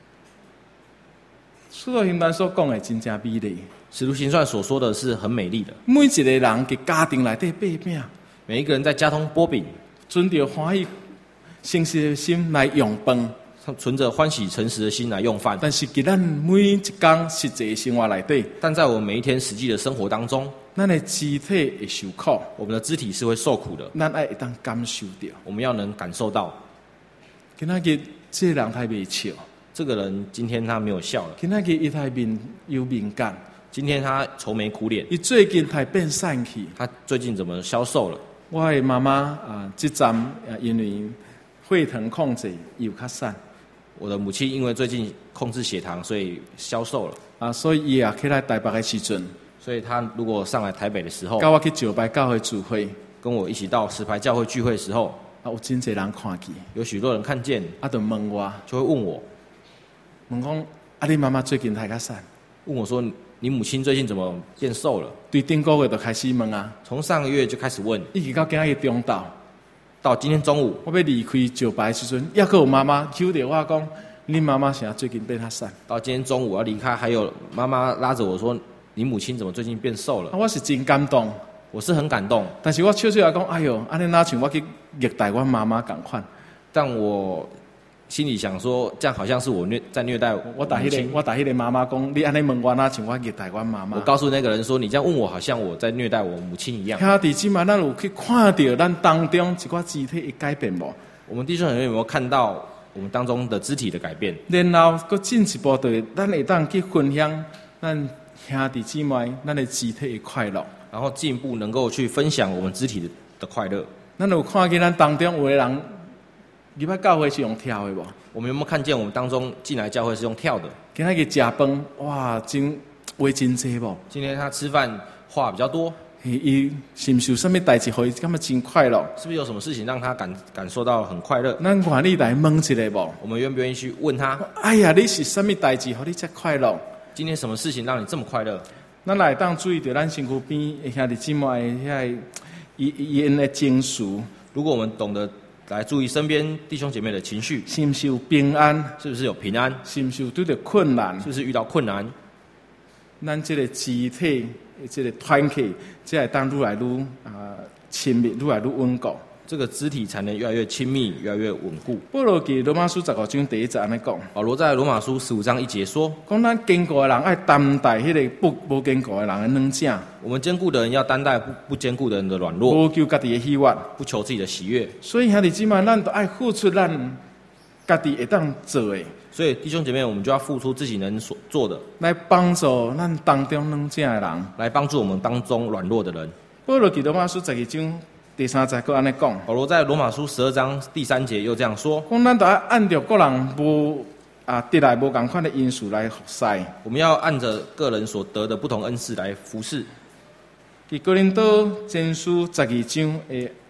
使徒行传所讲的真正美丽， 使徒行传所说的是很美丽的。 每一个人嘅家庭内底擘饼， 每一个人在家中剥饼， 存着欢喜诚实的心来用饭， 存着欢喜诚实的心来用饭。 但是伫咱每一天实际的生活内底， 但在我们每一天实际的生活当中， 咱的肢体会受苦， 我们的肢体是会受苦的。 咱爱会当感受到， 我们要能感受到。 今仔日这个人太袂笑， 这个人今天他没有笑了。 今仔日伊太面有敏感， 今天他愁眉苦脸。 伊最近太变散去， 他最近怎么消瘦了？ 我的妈妈这站因为血糖控制有较散。 我的母亲因为最近控制血糖，所以消瘦了。 所以伊也起来台北的时阵， 所以他如果上来台北的时候， 跟我去石牌教会聚会， 跟我一起到石牌教会聚会的时候， 有真侪人看见， 有许多人看见， 就问我， 就会问我， 问讲你妈妈最近太较散， 问我说你母亲最近怎么变瘦了？ 对顶个月就开始问啊， 从上个月就开始问， 一直到今日中昼。 到今天中午， 我要离开石牌的时阵，还有妈妈揪着我讲，你妈妈现在最近变较散。 到今天中午要离开，还有妈妈拉着我说，你母亲怎么最近变瘦了？ 我是真感动， 我是很感动。 但是我笑笑来讲，哎哟，安尼哪像我去虐待我妈妈同款。 但我心里想说，这样好像是我在虐待我打迄个妈妈讲，你安尼问我哪像我虐待我妈妈。 我告诉那个人说，你这样问我，好像我在虐待我母亲一样。 兄弟姊妹，咱有去看到咱当中一寡肢体的改变无？ 我们弟兄姐妹有没有看到我们当中的肢体的改变？ 然后搁进一步对，咱会当去分享咱兄弟姊妹咱的肢体的快乐， 然后进一步能够去分享我们肢体的快乐。 咱有看见咱当中有的人入来教会是用跳的无？ 我们有没有看见我们当中进来教会是用跳的？ 今仔日食饭，哇，真话真济无？ 今天他吃饭话比较多， 伊是毋是有啥物代志，互伊感觉真快乐？ 是不是有什么事情让他感受到很快乐？ 咱看你来问一下无？ 我们愿不愿意去问他？ 哎呀，你是啥物代志，互你这快乐？ 今天什么事情让你这么快乐？ 咱来当注意到咱身躯边的兄弟姊妹遐因的情绪。 如果我们懂得来注意身边弟兄姐妹的情绪， 是不是有平安？是不是有平安？ 是不是有遇到困难？ 是不是遇到困难？ 咱这个肢体，这个团体，才会当愈来愈亲密，愈来愈稳固。 这个肢体才能越来越亲密，越来越稳固。 保罗记罗马书15章第1节安尼讲。 保罗在罗马书15章1节说： 讲咱坚固的人爱担待迄个不坚固的人的软正。 我们坚固的人要担待不坚固的人的软弱。 不求家己的喜悦， 不求自己的喜悦。 所以兄弟姊妹，咱都爱付出咱家己会当做的。 所以弟兄姐妹，我们就要付出自己能所做的， 来帮助咱当中软正的人， 来帮助我们当中软弱的人。 保罗记罗马书12章第3节，佮安尼讲。 保罗在罗马书12章第3节又这样说： 讲咱都要按照个人无得来无同款的因素来服侍。 我们要按着个人所得的不同恩赐来服侍。 伫哥林多前书12章的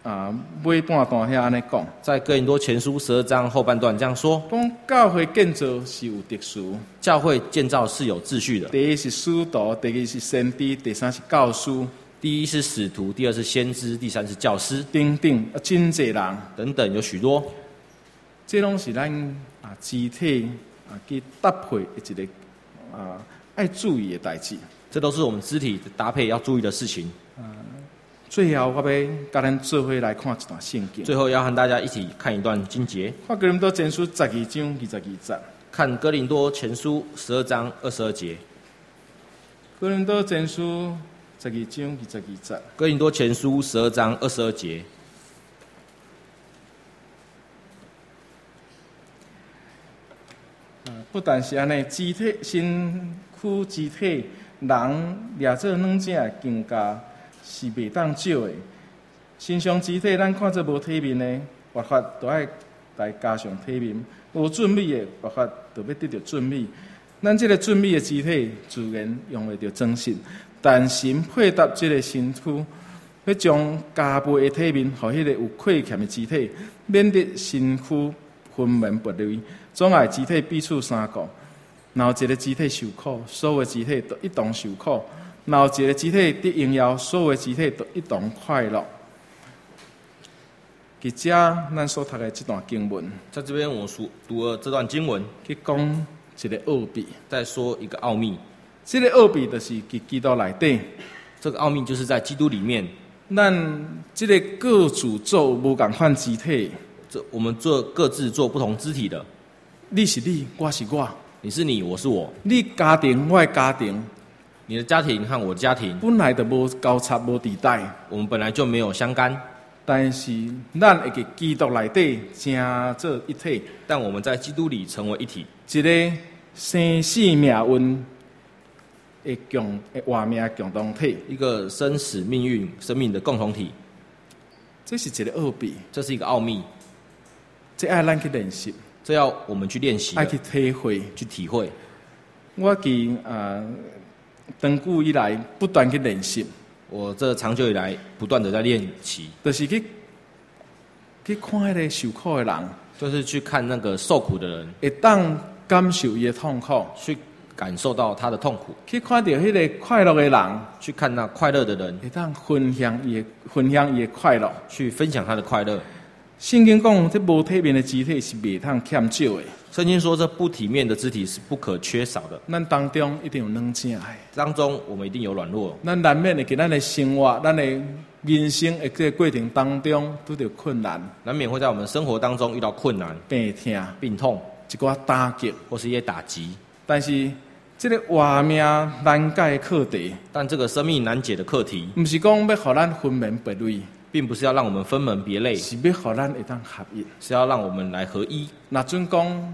尾半段遐安尼讲， 在哥林多前书12章后半段这样说： 讲教会建造是有秩序， 教会建造是有秩序的。 第一是使徒，第二是先知，第三是教师， 第一是使徒，第二是先知，第三是教师， 等等，真济人等等，有许多。 这拢是咱肢体去搭配的一个爱注意的代志。 这都是我们肢体搭配要注意的事情。 最后，我要甲咱做伙来看一段圣经。 最后要和大家一起看一段经节， 看哥林多前书12章22节。 看哥林多前书12章22节。 哥林多前书12章22节。 哥林多前书12章22节。 不但是安尼，肢体身躯肢体人掠做软正的境界是袂当少的。身上肢体咱看做无体面的，活法都爱来加上体面；无俊美的活法，就要得到俊美。咱这个俊美的肢体，自然用会着装饰，但神配搭这个身躯，要将加倍的体面，互迄个有亏欠的肢体，免得身躯分门别类。总爱肢体彼此相顾，然后一个肢体受苦，所有的肢体都一同受苦；然后一个肢体得荣耀，所有的肢体都一同快乐。伫遮咱所读的这段经文， 在这边我读了这段经文， 去讲一个奥秘。 再说一个奥秘， 这个奥秘就是伫基督内底。 这个奥秘就是在基督里面， 咱这个各自做无共款肢体， 我们各自做不同肢体的。 你是你，我是我； 你是你，我是我。 你家庭，我的家庭。 你的家庭和我的家庭本来就无交叉无地带， 我们本来就没有相干， 但是咱会伫基督内底成做一体。 但我们在基督里成为一体， 一个生死命运的活命共同体， 一个生死命运生命的共同体。 这是一个奥秘， 这是一个奥秘， 这爱咱去练习， 这要我们去练习， 爱去体会， 去体会。 我长久以来不断去练习， 我这长久以来不断的在练习， 就是去看迄个受苦的人， 就是去看那个受苦的人， 会当感受伊的痛苦， 去感受到他的痛苦； 去看到迄个快乐的人， 去看那快乐的人， 会当分享伊的快乐， 去分享他的快乐。 圣经讲，这无体面的肢体是袂当欠少的。 圣经说，这不体面的肢体是不可缺少的。 咱当中一定有软正的， 当中我们一定有软弱。咱难免会给咱的生活、咱的人生的这个过程当中拄到困难， 难免会在我们生活当中遇到困难、 病痛、 病痛、 一寡打击， 或是一些打击。 但是，这个活命难解的课题， 但这个生命难解的课题， 不是讲要互咱分门别类， 并不是要让我们分门别类， 是要互咱会当合一， 是要让我们来合一。 那准讲，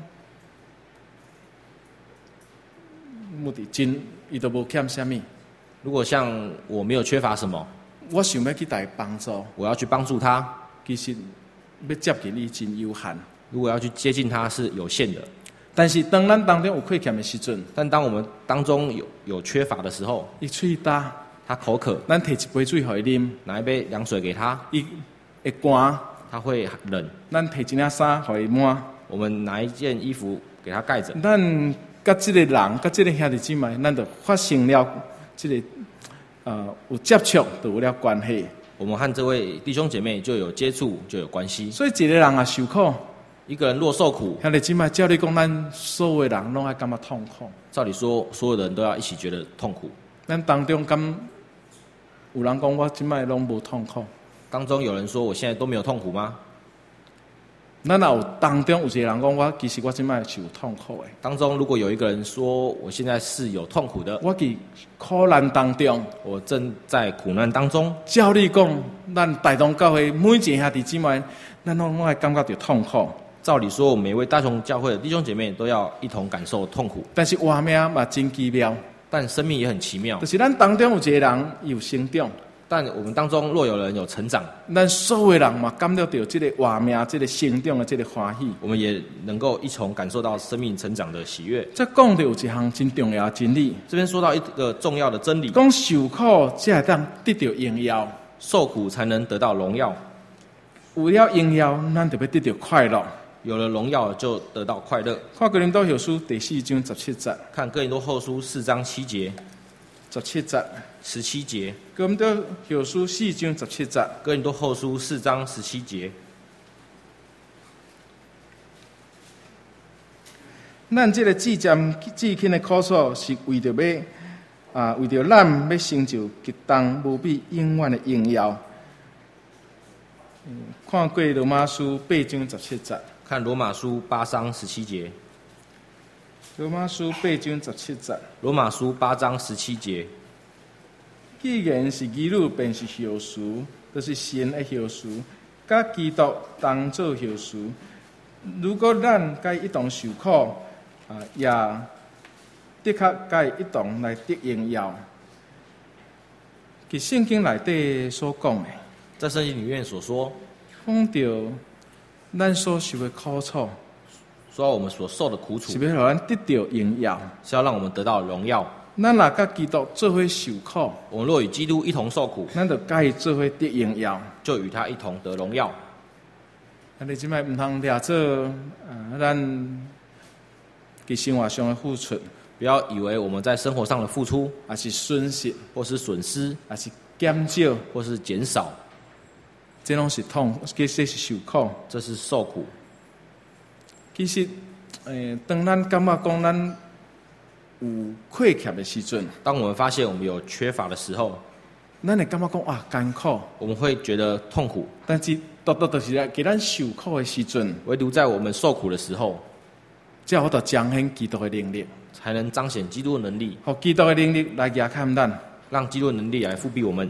目的真，伊都无欠什么。 如果像我没有缺乏什么， 我想要去带帮助， 我要去帮助他， 其实要接近伊真有限。 如果要去接近他是有限的。 但是当咱当中有亏欠的时阵， 但当我们当中有缺乏的时候， 伊喙干， 他口渴， 咱摕一杯水互伊啉， 拿一杯凉水给他， 伊会寒， 他会冷。 咱摕一领衫互伊满， 我们拿一件衣服给他盖着。 咱甲这个人，甲这个兄弟姊妹，咱就发生了这个有接触，就有了关系。 我们和这位弟兄姐妹就有接触，就有关系。 所以一个人啊受苦， 一个人若受苦， 兄弟姊妹，照你讲，咱所有的人拢爱感觉痛苦。 照理说，所有的人都要一起觉得痛苦。 咱当中敢有人讲我即摆拢无痛苦？ 当中有人说我现在都没有痛苦吗？ 咱也有当中有一个人讲其实我即摆是有痛苦的。 当中如果有一个人说我现在是有痛苦的， 我伫苦难当中， 我正在苦难当中。 照你讲，咱大同教会每一个兄弟姊妹，咱拢爱感觉到痛苦。 照理说，我们每位大同教会的弟兄姐妹都要一同感受痛苦。 但是活命嘛真奇妙， 但生命也很奇妙。 就是咱当中有一个人有成长， 但我们当中若有人有成长， 咱所有人嘛感觉到这个活命、这个成长的这个欢喜， 我们也能够一同感受到生命成长的喜悦。 这讲到有一项真重要的真理， 这边说到一个重要的真理， 讲受苦才会当得到荣耀， 受苦才能得到荣耀。 有了荣耀，咱就要得到快乐。 有了荣耀就得到快乐。 看哥林多后书第4章17节， 看哥林多后书4章7节、 17节， 17节。 哥林多后书4章17节， 哥林多后书4章17节。 咱这个至渐至轻的苦楚，是为着为着咱要成就极重无比永远的荣耀。看过罗马书8章17节， 看罗马书8章17节。 罗马书8章17节， 罗马书8章17节。 既然是基督，便是后嗣，就是神的后嗣，甲基督同做后嗣。如果咱该一同受苦，也的确该一同来得荣耀。其圣经内底所讲的， 在圣经里面所说， 讲到咱所受的苦楚， 说我们所受的苦楚是要让咱得到荣耀。 是要让我们得到荣耀。 咱若甲基督做伙受苦， 我们若与基督一同受苦， 咱就该做伙得荣耀。 就与他一同得荣耀。 你即摆毋通掠做咱伫生活上的付出， 不要以为我们在生活上的付出， 也是损失， 或是损失， 也是减少， 或是减少， 这拢是痛，其实是受苦。 这是受苦。 其实，当咱感觉讲咱有亏欠的时阵， 当我们发现我们有缺乏的时候， 咱会感觉讲艰苦， 我们会觉得痛苦。 但是独就是在给咱受苦的时阵， 唯独在我们受苦的时候， 才有法度彰显基督的能力， 才能彰显基督的能力， 让基督的能力来压看咱， 让基督的能力来复庇我们。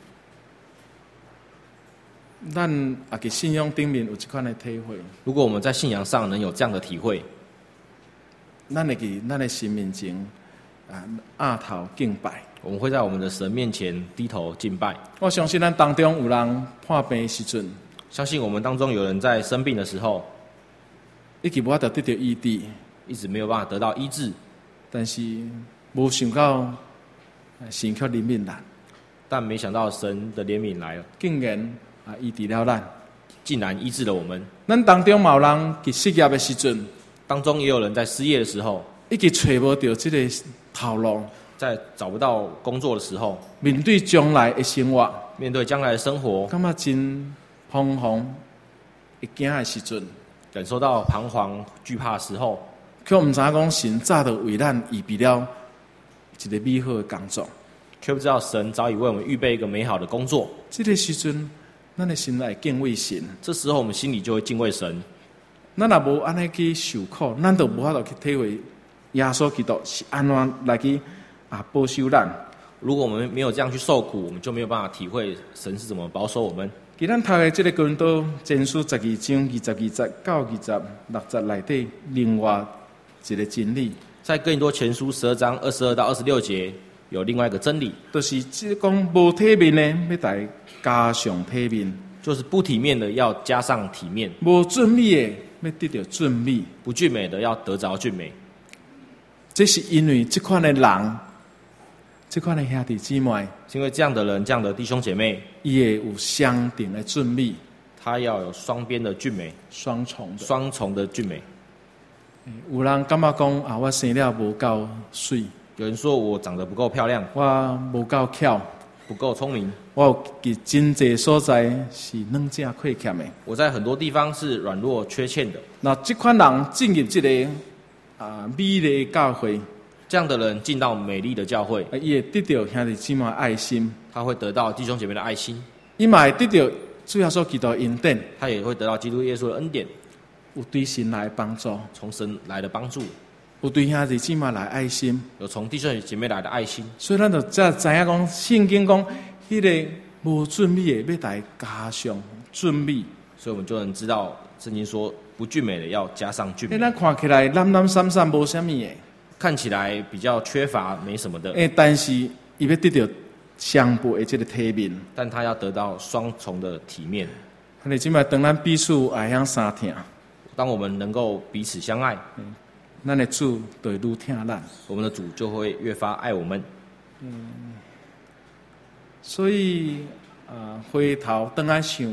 咱也伫信仰顶面有这款的体会。 如果我们在信仰上能有这样的体会， 咱会伫咱的神面前压头敬拜。 我们会在我们的神面前低头敬拜。 我相信咱当中有人患病的时阵， 相信我们当中有人在生病的时候， 一直无法度得到医治， 一直没有办法得到医治， 但是无想到神却怜悯咱， 但没想到神的怜悯来了， 竟然医治了咱。 竟然医治了我们。 咱当中嘛有人伫失业的时阵， 当中也有人在失业的时候， 一直找无到这个头路， 在找不到工作的时候， 面对将来的生活， 面对将来的生活， 感觉真彷徨、会惊的时阵， 感受到彷徨、惧怕的时候， 却毋知影讲神早就为咱预备了一个美好的工作， 却不知道神早已为我们预备一个美好的工作。 这个时阵，咱的心来敬畏神。 这时候我们心里就会敬畏神。 咱若无安尼去受苦，咱就无法度去体会耶稣基督是安怎来去保守咱。 如果我们没有这样去受苦，我们就没有办法体会神是怎么保守我们。 伫咱读的这个哥林多前书12章22节到26节内底，另外一个真理， 在哥林多前书12章22到26节有另外一个真理， 就是即讲无体面的要来加上体面， 就是不体面的要加上体面， 无俊美的要得到俊美。 不俊美的要得着俊美。 这是因为这款的人，这款的兄弟姊妹， 是因为这样的人，这样的弟兄姐妹， 伊会有相等的俊美， 他要有双边的俊美， 双重的。 双重的俊美。 有人感觉讲我生了无够水， 有人说我长得不够漂亮， 我无够巧， 不够聪明， 我有真济所在是软正亏欠的。 我在很多地方是软弱缺欠的。 那这款人进入这个美丽的教会， 这样的人进到美丽的教会， 伊会得到兄弟姊妹的爱心， 他会得到弟兄姐妹的爱心， 伊嘛会得到主耶稣基督的恩典， 他也会得到基督耶稣的恩典， 有对神来的帮助， 从神来的帮助， 有对兄弟姊妹来的爱心。 有从弟兄姐妹来的爱心。 所以咱就才知影讲，圣经讲，迄个无俊美的要来加上俊美。 所以我们就能知道，圣经说不俊美的要加上俊美。 咱看起来懒懒散散，无啥物的， 看起来比较缺乏，没什么的。 但是伊要得到双倍的这个体面。 但他要得到双重的体面。 你即摆当咱彼此爱相相疼， 当我们能够彼此相爱， 咱的主就会愈疼咱。 我们的主就会越发爱我们。 所以回头当来想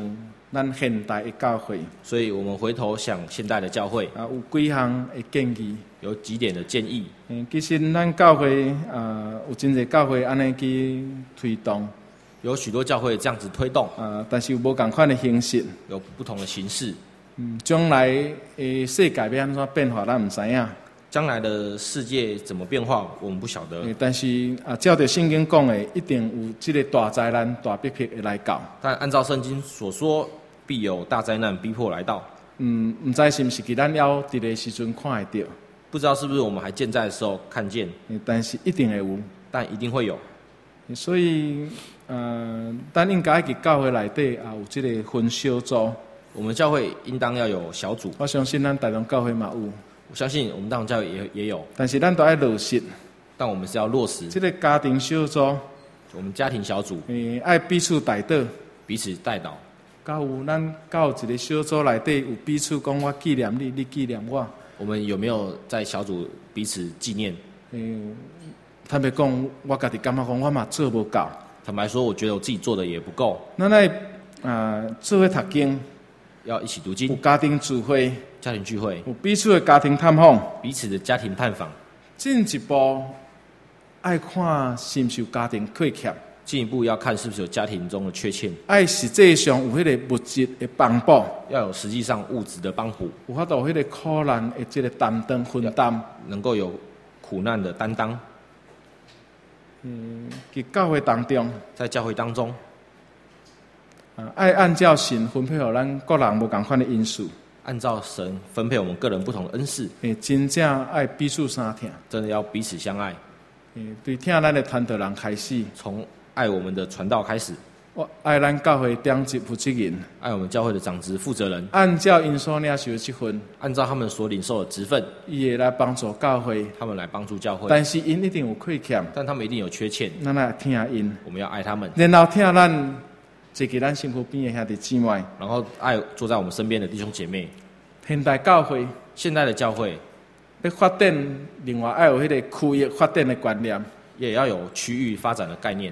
咱现代的教会所以我们回头想现代的教会有几项的建议。 有几点的建议。 其实咱教会有真侪教会安尼去推动， 有许多教会这样子推动， 但是有无共款的形式。 有不同的形式。 将来的世界要安怎变化，咱唔知影。 将来的世界怎么变化，我们不晓得。 但是照着圣经讲的，一定有这个大灾难、大逼迫会来到。 但按照圣经所说，必有大灾难逼迫来到。 唔知是不是咱要伫个时阵看会到？ 不知道是不是我们还健在的时候看见， 但是一定会有， 但一定会有。 所以咱应该伫教会内底也有这个分小组。 我们教会应当要有小组。 我相信咱台中教会嘛有。 我相信我们大同教会也有， 但是咱都要落实。 但我们是要落实这个家庭小组， 我们家庭小组， 要彼此带导， 彼此带导。 到有咱到一个小组内底有彼此讲我纪念你，你纪念我。 我们有没有在小组彼此纪念？ 坦白讲，我家己感觉讲我嘛做不够。 坦白说，我觉得我自己做的也不够。 咱来做伙读经， 要一起读经， 有家庭聚会。 家庭聚会， 有彼此的家庭探访， 彼此的家庭探访。 进一步爱看是不是有家庭亏欠， 进一步要看是不是有家庭中的缺陷， 爱实际上有迄个物质的帮补， 要有实际上物质的帮补， 有法度迄个苦难的这个担当分担， 能够有苦难的担当。 在教会当中， 在教会当中， 爱按照神分配予咱各人无同款的因素。 按照神分配我们个人不同的恩赐， 真正爱彼此相听， 真的要彼此相爱。 对听咱的传道人开始， 从爱我们的传道开始， 我爱咱教会长职负责人， 爱我们教会的长职负责人， 按照因所领受的职分， 按照他们所领受的职分， 伊会来帮助教会， 他们来帮助教会。 但是因一定有亏欠， 但他们一定有缺陷， 咱来听因， 我们要爱他们， 然后听咱坐在咱身躯边的兄弟姊妹， 然后爱坐在我们身边的弟兄姐妹。 现代教会， 现代的教会要发展，另外要有迄个区域发展的观念， 也要有区域发展的概念。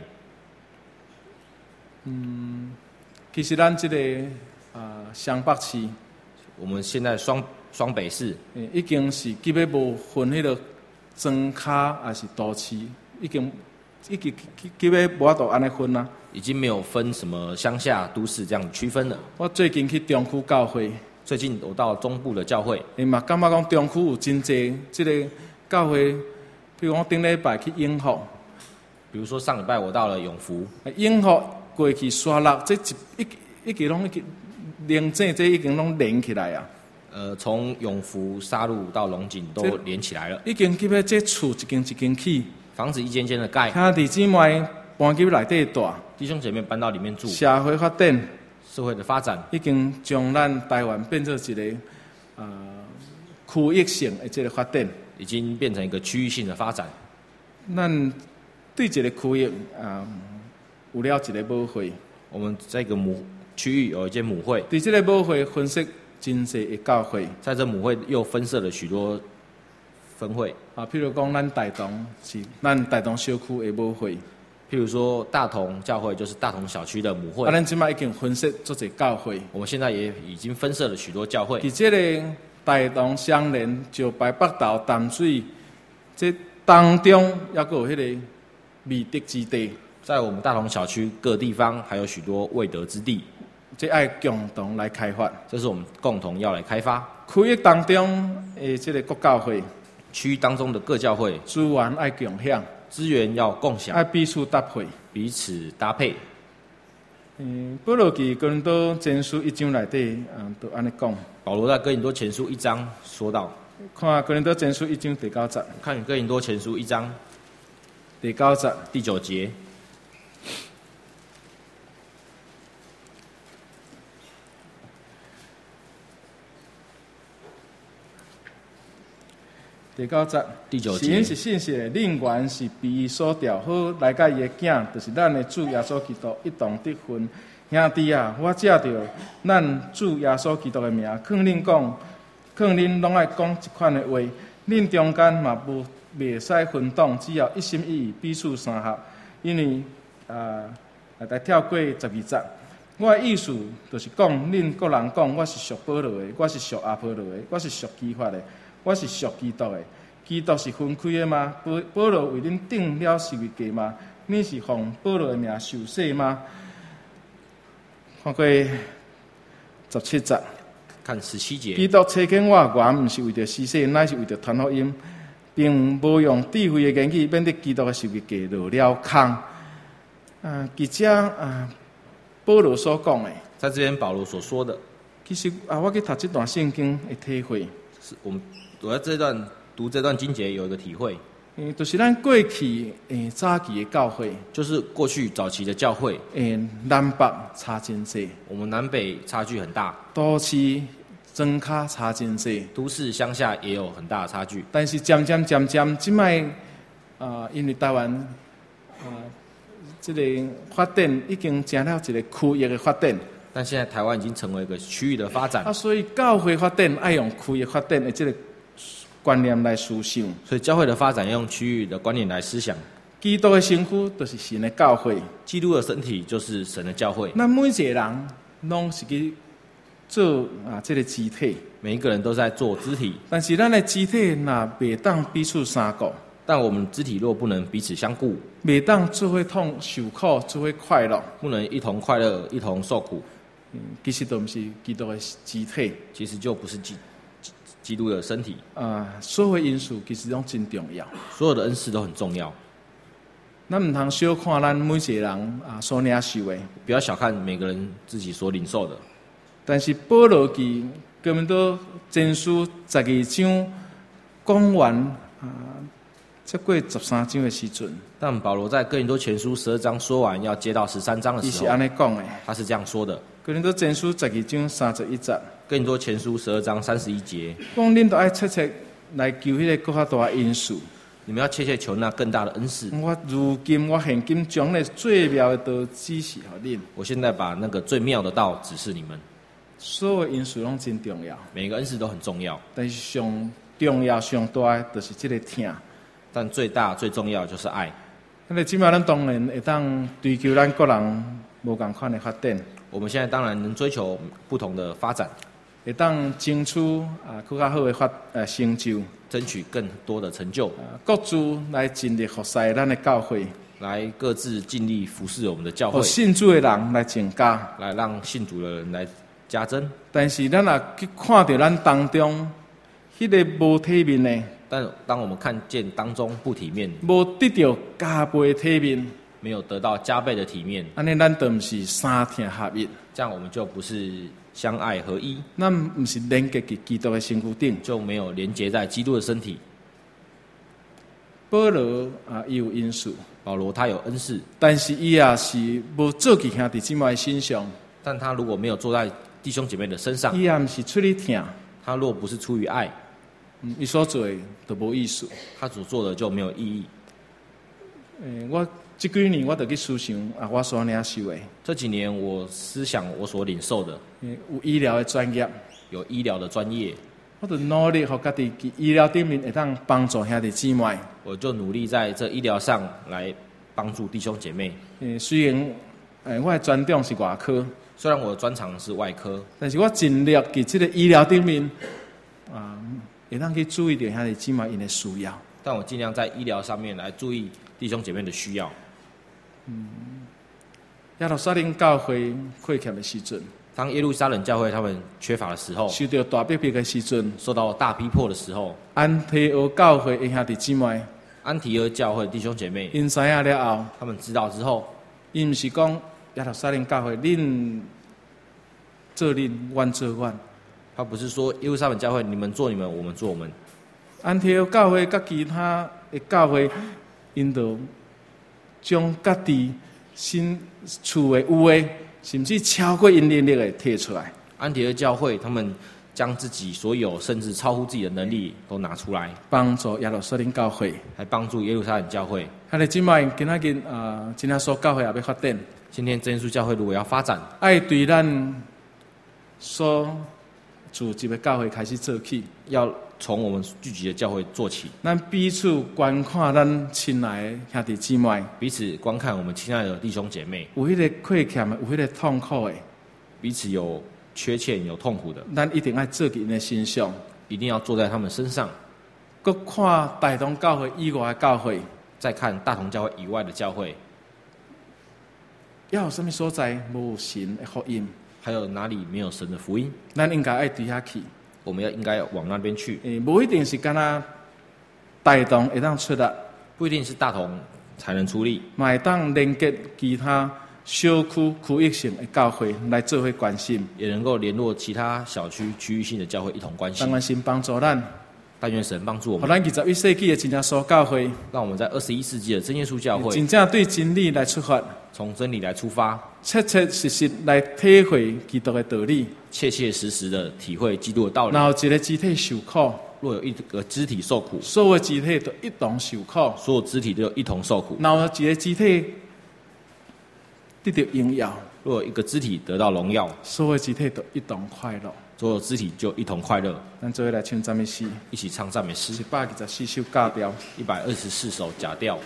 其实咱这个湘北市， 我们现在双北市已经是基本无分迄个庄卡还是都市，已经基本无法度安尼分啦。 已经没有分什么乡下、都市这样区分了。 我最近去中区教会。 最近我到中部的教会， 嘛感觉讲中区有真济这个教会，比如讲顶礼拜去永福， 比如说上礼拜我到了永福， 永福过去沙落，这一直拢连井，这已经拢连起来啊。 从永福沙路到龙井都连起来了， 已经基本这厝一间一间起， 房子一间间的盖， 兄弟姊妹搬进内底住， 弟兄姐妹搬到里面住， 社会发展。 社会的发展已经将咱台湾变成一个区域性的这个发展， 已经变成一个区域性的发展。 咱对一个区域有了一个母会， 我们这个区域有一间母会， 对这个母会分析真济的教会， 在这母会又分设了许多分会譬如讲咱台东是咱台东小区的母会。 譬如说大同教会就是大同小区的母会， 咱即摆已经分设做一教会。 我们现在也已经分设了许多教会。 伫这个台东、双连、石牌、北投、淡水，这当中也有迄个未得之地。 在我们大同小区各地方还有许多未得之地， 这爱共同来开发。 这是我们共同要来开发。 区域当中的这个各教会， 区域当中的各教会资源爱共享。 资源要共享， 爱彼此搭配， 彼此搭配。 保罗伫哥林多前书1章内底，都安尼讲。 保罗在哥林多前书1章说到， 看哥林多前书1章第9节， 看哥林多前书1章第9节第9节。 第9节， 第9节， 是因是信息的，另原是被伊所调好来甲伊的囝，就是咱的主耶稣基督一同得分。兄弟啊，我借着咱主耶稣基督的名，劝恁讲，劝恁拢爱讲一款的话，恁中间嘛袂使分党，只要一心一意，彼此相合。因为来跳过12节， 我的意思就是讲，恁个人讲我是属保罗的，我是属阿波罗的，我是属基法的，我是属基督的。基督是分开的吗？保罗为恁定了十字架吗？你是奉保罗的名受洗吗？看过17节， 看17节。 基督差遣我，原不是为着施洗，乃是为着传福音，并无用智慧的言语，免得基督的十字架落了空。记者保罗所讲的， 在这边保罗所说的， 其实我去读这段圣经的体会， 是我在读这段经节有一个体会， 就是咱过去早期的教会， 就是过去早期的教会， 南北差真济， 我们南北差距很大， 都市庄卡差真济， 都市乡下也有很大的差距。 但是渐渐，即摆因为台湾这个发展已经成了一个区域的发展， 但现在台湾已经成为一个区域的发展， 所以教会发展爱用区域发展的这个观念来思想。 所以教会的发展要用区域的观念来思想。 基督的身躯就是神的教会， 基督的身体就是神的教会。 那每一个人拢是去做这个肢体， 每一个人都在做肢体， 但是咱的肢体若袂当彼此相顾。 但我们肢体若不能彼此相顾， 袂当做伙痛受苦，做伙快乐， 不能一同快乐，一同受苦， 其实都不是基督的肢体， 其实就不是基督的身体。 所有因素其实拢真重要， 所有的恩赐都很重要。 咱唔通小看咱每一个人所领受的， 不要小看每个人自己所领受的。 但是保罗记哥林多前书12章讲完再过13章的时阵， 但保罗在哥林多前书12章说完要接到13章的时候， 他是安尼讲的。 他是这样说的： 哥林多前书12章31节， 哥林多前书12章31节， 讲恁都爱切切来求迄个更较大的因素。 你们要切切求那更大的恩赐。 我现今将那最妙的道指示给恁。 我现在把那个最妙的道指示你们。 所有因素拢真重要， 每个恩赐都很重要， 但是上重要、上大的就是这个听。 但最大最重要就是爱。 那即摆咱当然会当追求咱个人无共款的发展。 我们现在当然能追求不同的发展， 会当争取更较好的成就， 争取更多的成就。 各自来尽力服侍咱的教会， 来各自尽力服侍我们的教会， 信主的人来增加， 来让信主的人来加增。 但是咱也去看到咱当中迄个无体面的。 但当我们看见当中不体面， 无得到加倍的体面， 没有得到加倍的体面， 安尼咱就不是三听合一， 这样我们就不是相爱合一， 咱不是连接在基督的身躯顶， 就没有连接在基督的身体。 保罗伊有因素， 保罗他有恩赐， 但是伊也是无做伫兄弟姊妹身上， 但他如果没有做在弟兄姐妹的身上， 伊也不是出去听， 他若不是出于爱， 伊所做的就无意思， 他所做的就没有意义。 我这几年我就去思想我所领受的。 这几年我思想我所领受的， 有医疗的专业， 有医疗的专业， 我就努力互家己伫医疗顶面会当帮助兄弟姊妹。 我就努力在这医疗上来帮助弟兄姐妹。 虽然我的专长是外科， 虽然我的专长是外科， 但是我尽力伫这个医疗顶面会当去注意到兄弟姊妹因的需要。 但我尽量在医疗上面来注意弟兄姐妹的需要。 耶路撒冷教会亏欠的时阵， 当耶路撒冷教会他们缺乏的时候， 受到大逼迫的时阵， 受到大逼迫的时候， 安提阿教会的兄弟姊妹， 安提阿教会的弟兄姐妹， 因知影了后， 他们知道之后， 因不是讲耶路撒冷教会恁做恁，阮做阮。 他不是说耶路撒冷教会你们做你们，我们做我们。 安提阿教会甲其他的教会，因就将家己新厝的有的，甚至超过因能力的摕出来。 安提阿教会他们将自己所有甚至超乎自己的能力都拿出来， 帮助耶路撒冷教会， 来帮助耶路撒冷教会。 兄弟姊妹，今仔日真耶稣教会也要发展。 今天真耶稣教会如果要发展， 爱对咱所组织的教会开始做起， 要从我们聚集的教会做起， 咱彼此观看咱亲爱的兄弟姊妹， 彼此观看我们亲爱的弟兄姐妹， 有迄个亏欠的，有迄个痛苦的， 彼此有缺欠、有痛苦的， 咱一定要做伫因的身上， 一定要坐在他们身上。 搁看大同教会以外的教会， 再看大同教会以外的教会， 要有什么所在无有神的福音？ 还有哪里没有神的福音？ 咱应该爱对遐去。 我们应该往那边去。 无一定是干那大同会当出力， 不一定是大同才能出力， 嘛会当连接其他小区区域性的教会来做伙关心， 也能够联络其他小区区域性的教会一同关心。 当然神帮助咱， 但愿神帮助我们， 让咱21世纪的真耶稣教会， 让我们在21世纪的真耶稣教会， 真正对真理来出发， 从真理来出发， 切切实实来体会基督的道理， 切切实实的体会基督的道理。 然后一个肢体受苦， 若有一个肢体受苦， 所有肢体都一同受苦， 所有肢体都一同受苦。 然后一个肢体得到荣耀， 若有一个肢体得到荣耀， 所有肢体都一同快乐， 所有肢体就一同快乐。 咱做伙来唱赞美诗， 一起唱赞美诗 124首假调 ，124首假调。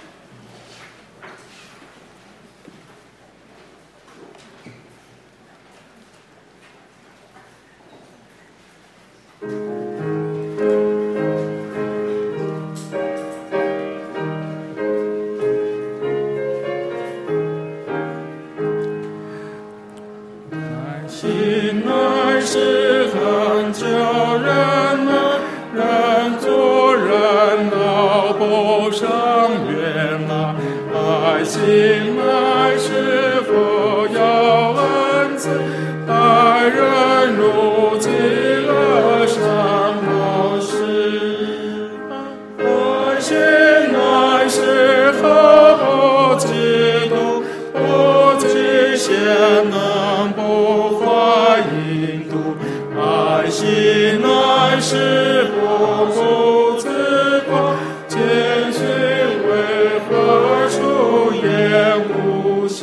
心乃是很叫人难，人做人老不生缘难。爱心乃是否要恩赐，待人如己乐善好施。爱心乃是何不嫉妒，不嫉贤能不怀引妒。爱心乃是不顾自夸，谦虚为何出言无限。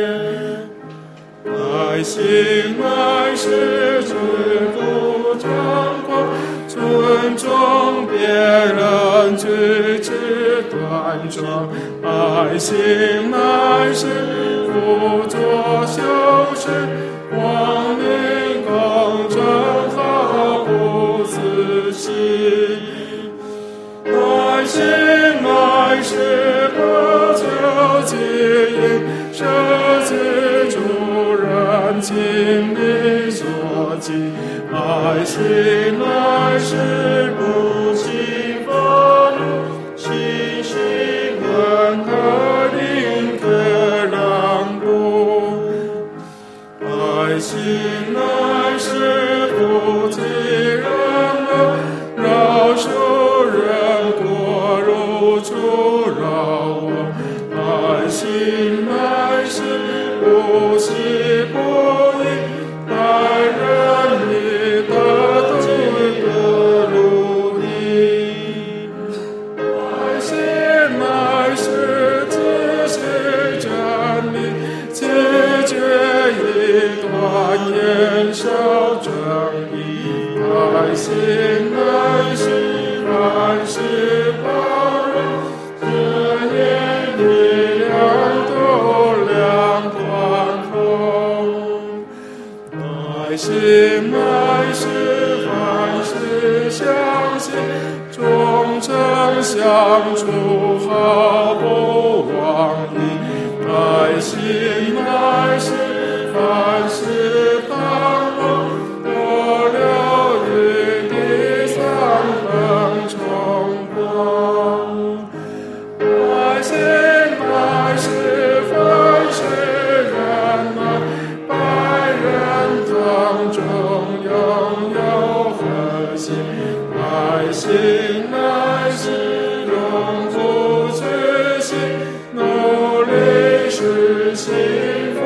爱心乃是知足常宽，尊重别人举止端庄。爱心乃是不作修饰，光明公正毫不自欺。爱心乃是不求己应，舍己助人，亲力所及。爱心乃是不轻发怒，细心温和，宁可让步。爱心乃是不欺人恶，饶恕人过如初饶我。爱心乃是不喜不义，待人以德己得如意。爱心乃是自信真理，解决一端言守正义。爱心乃是凡事包容，这眼力量度量宽宏。爱心乃是凡事相信，忠诚相处毫不忘义。爱心乃是凡事盼望，多留于地上能重光。爱心乃是凡事忍耐，百人当中拥有和谐。爱心乃是永不屈膝，努力实行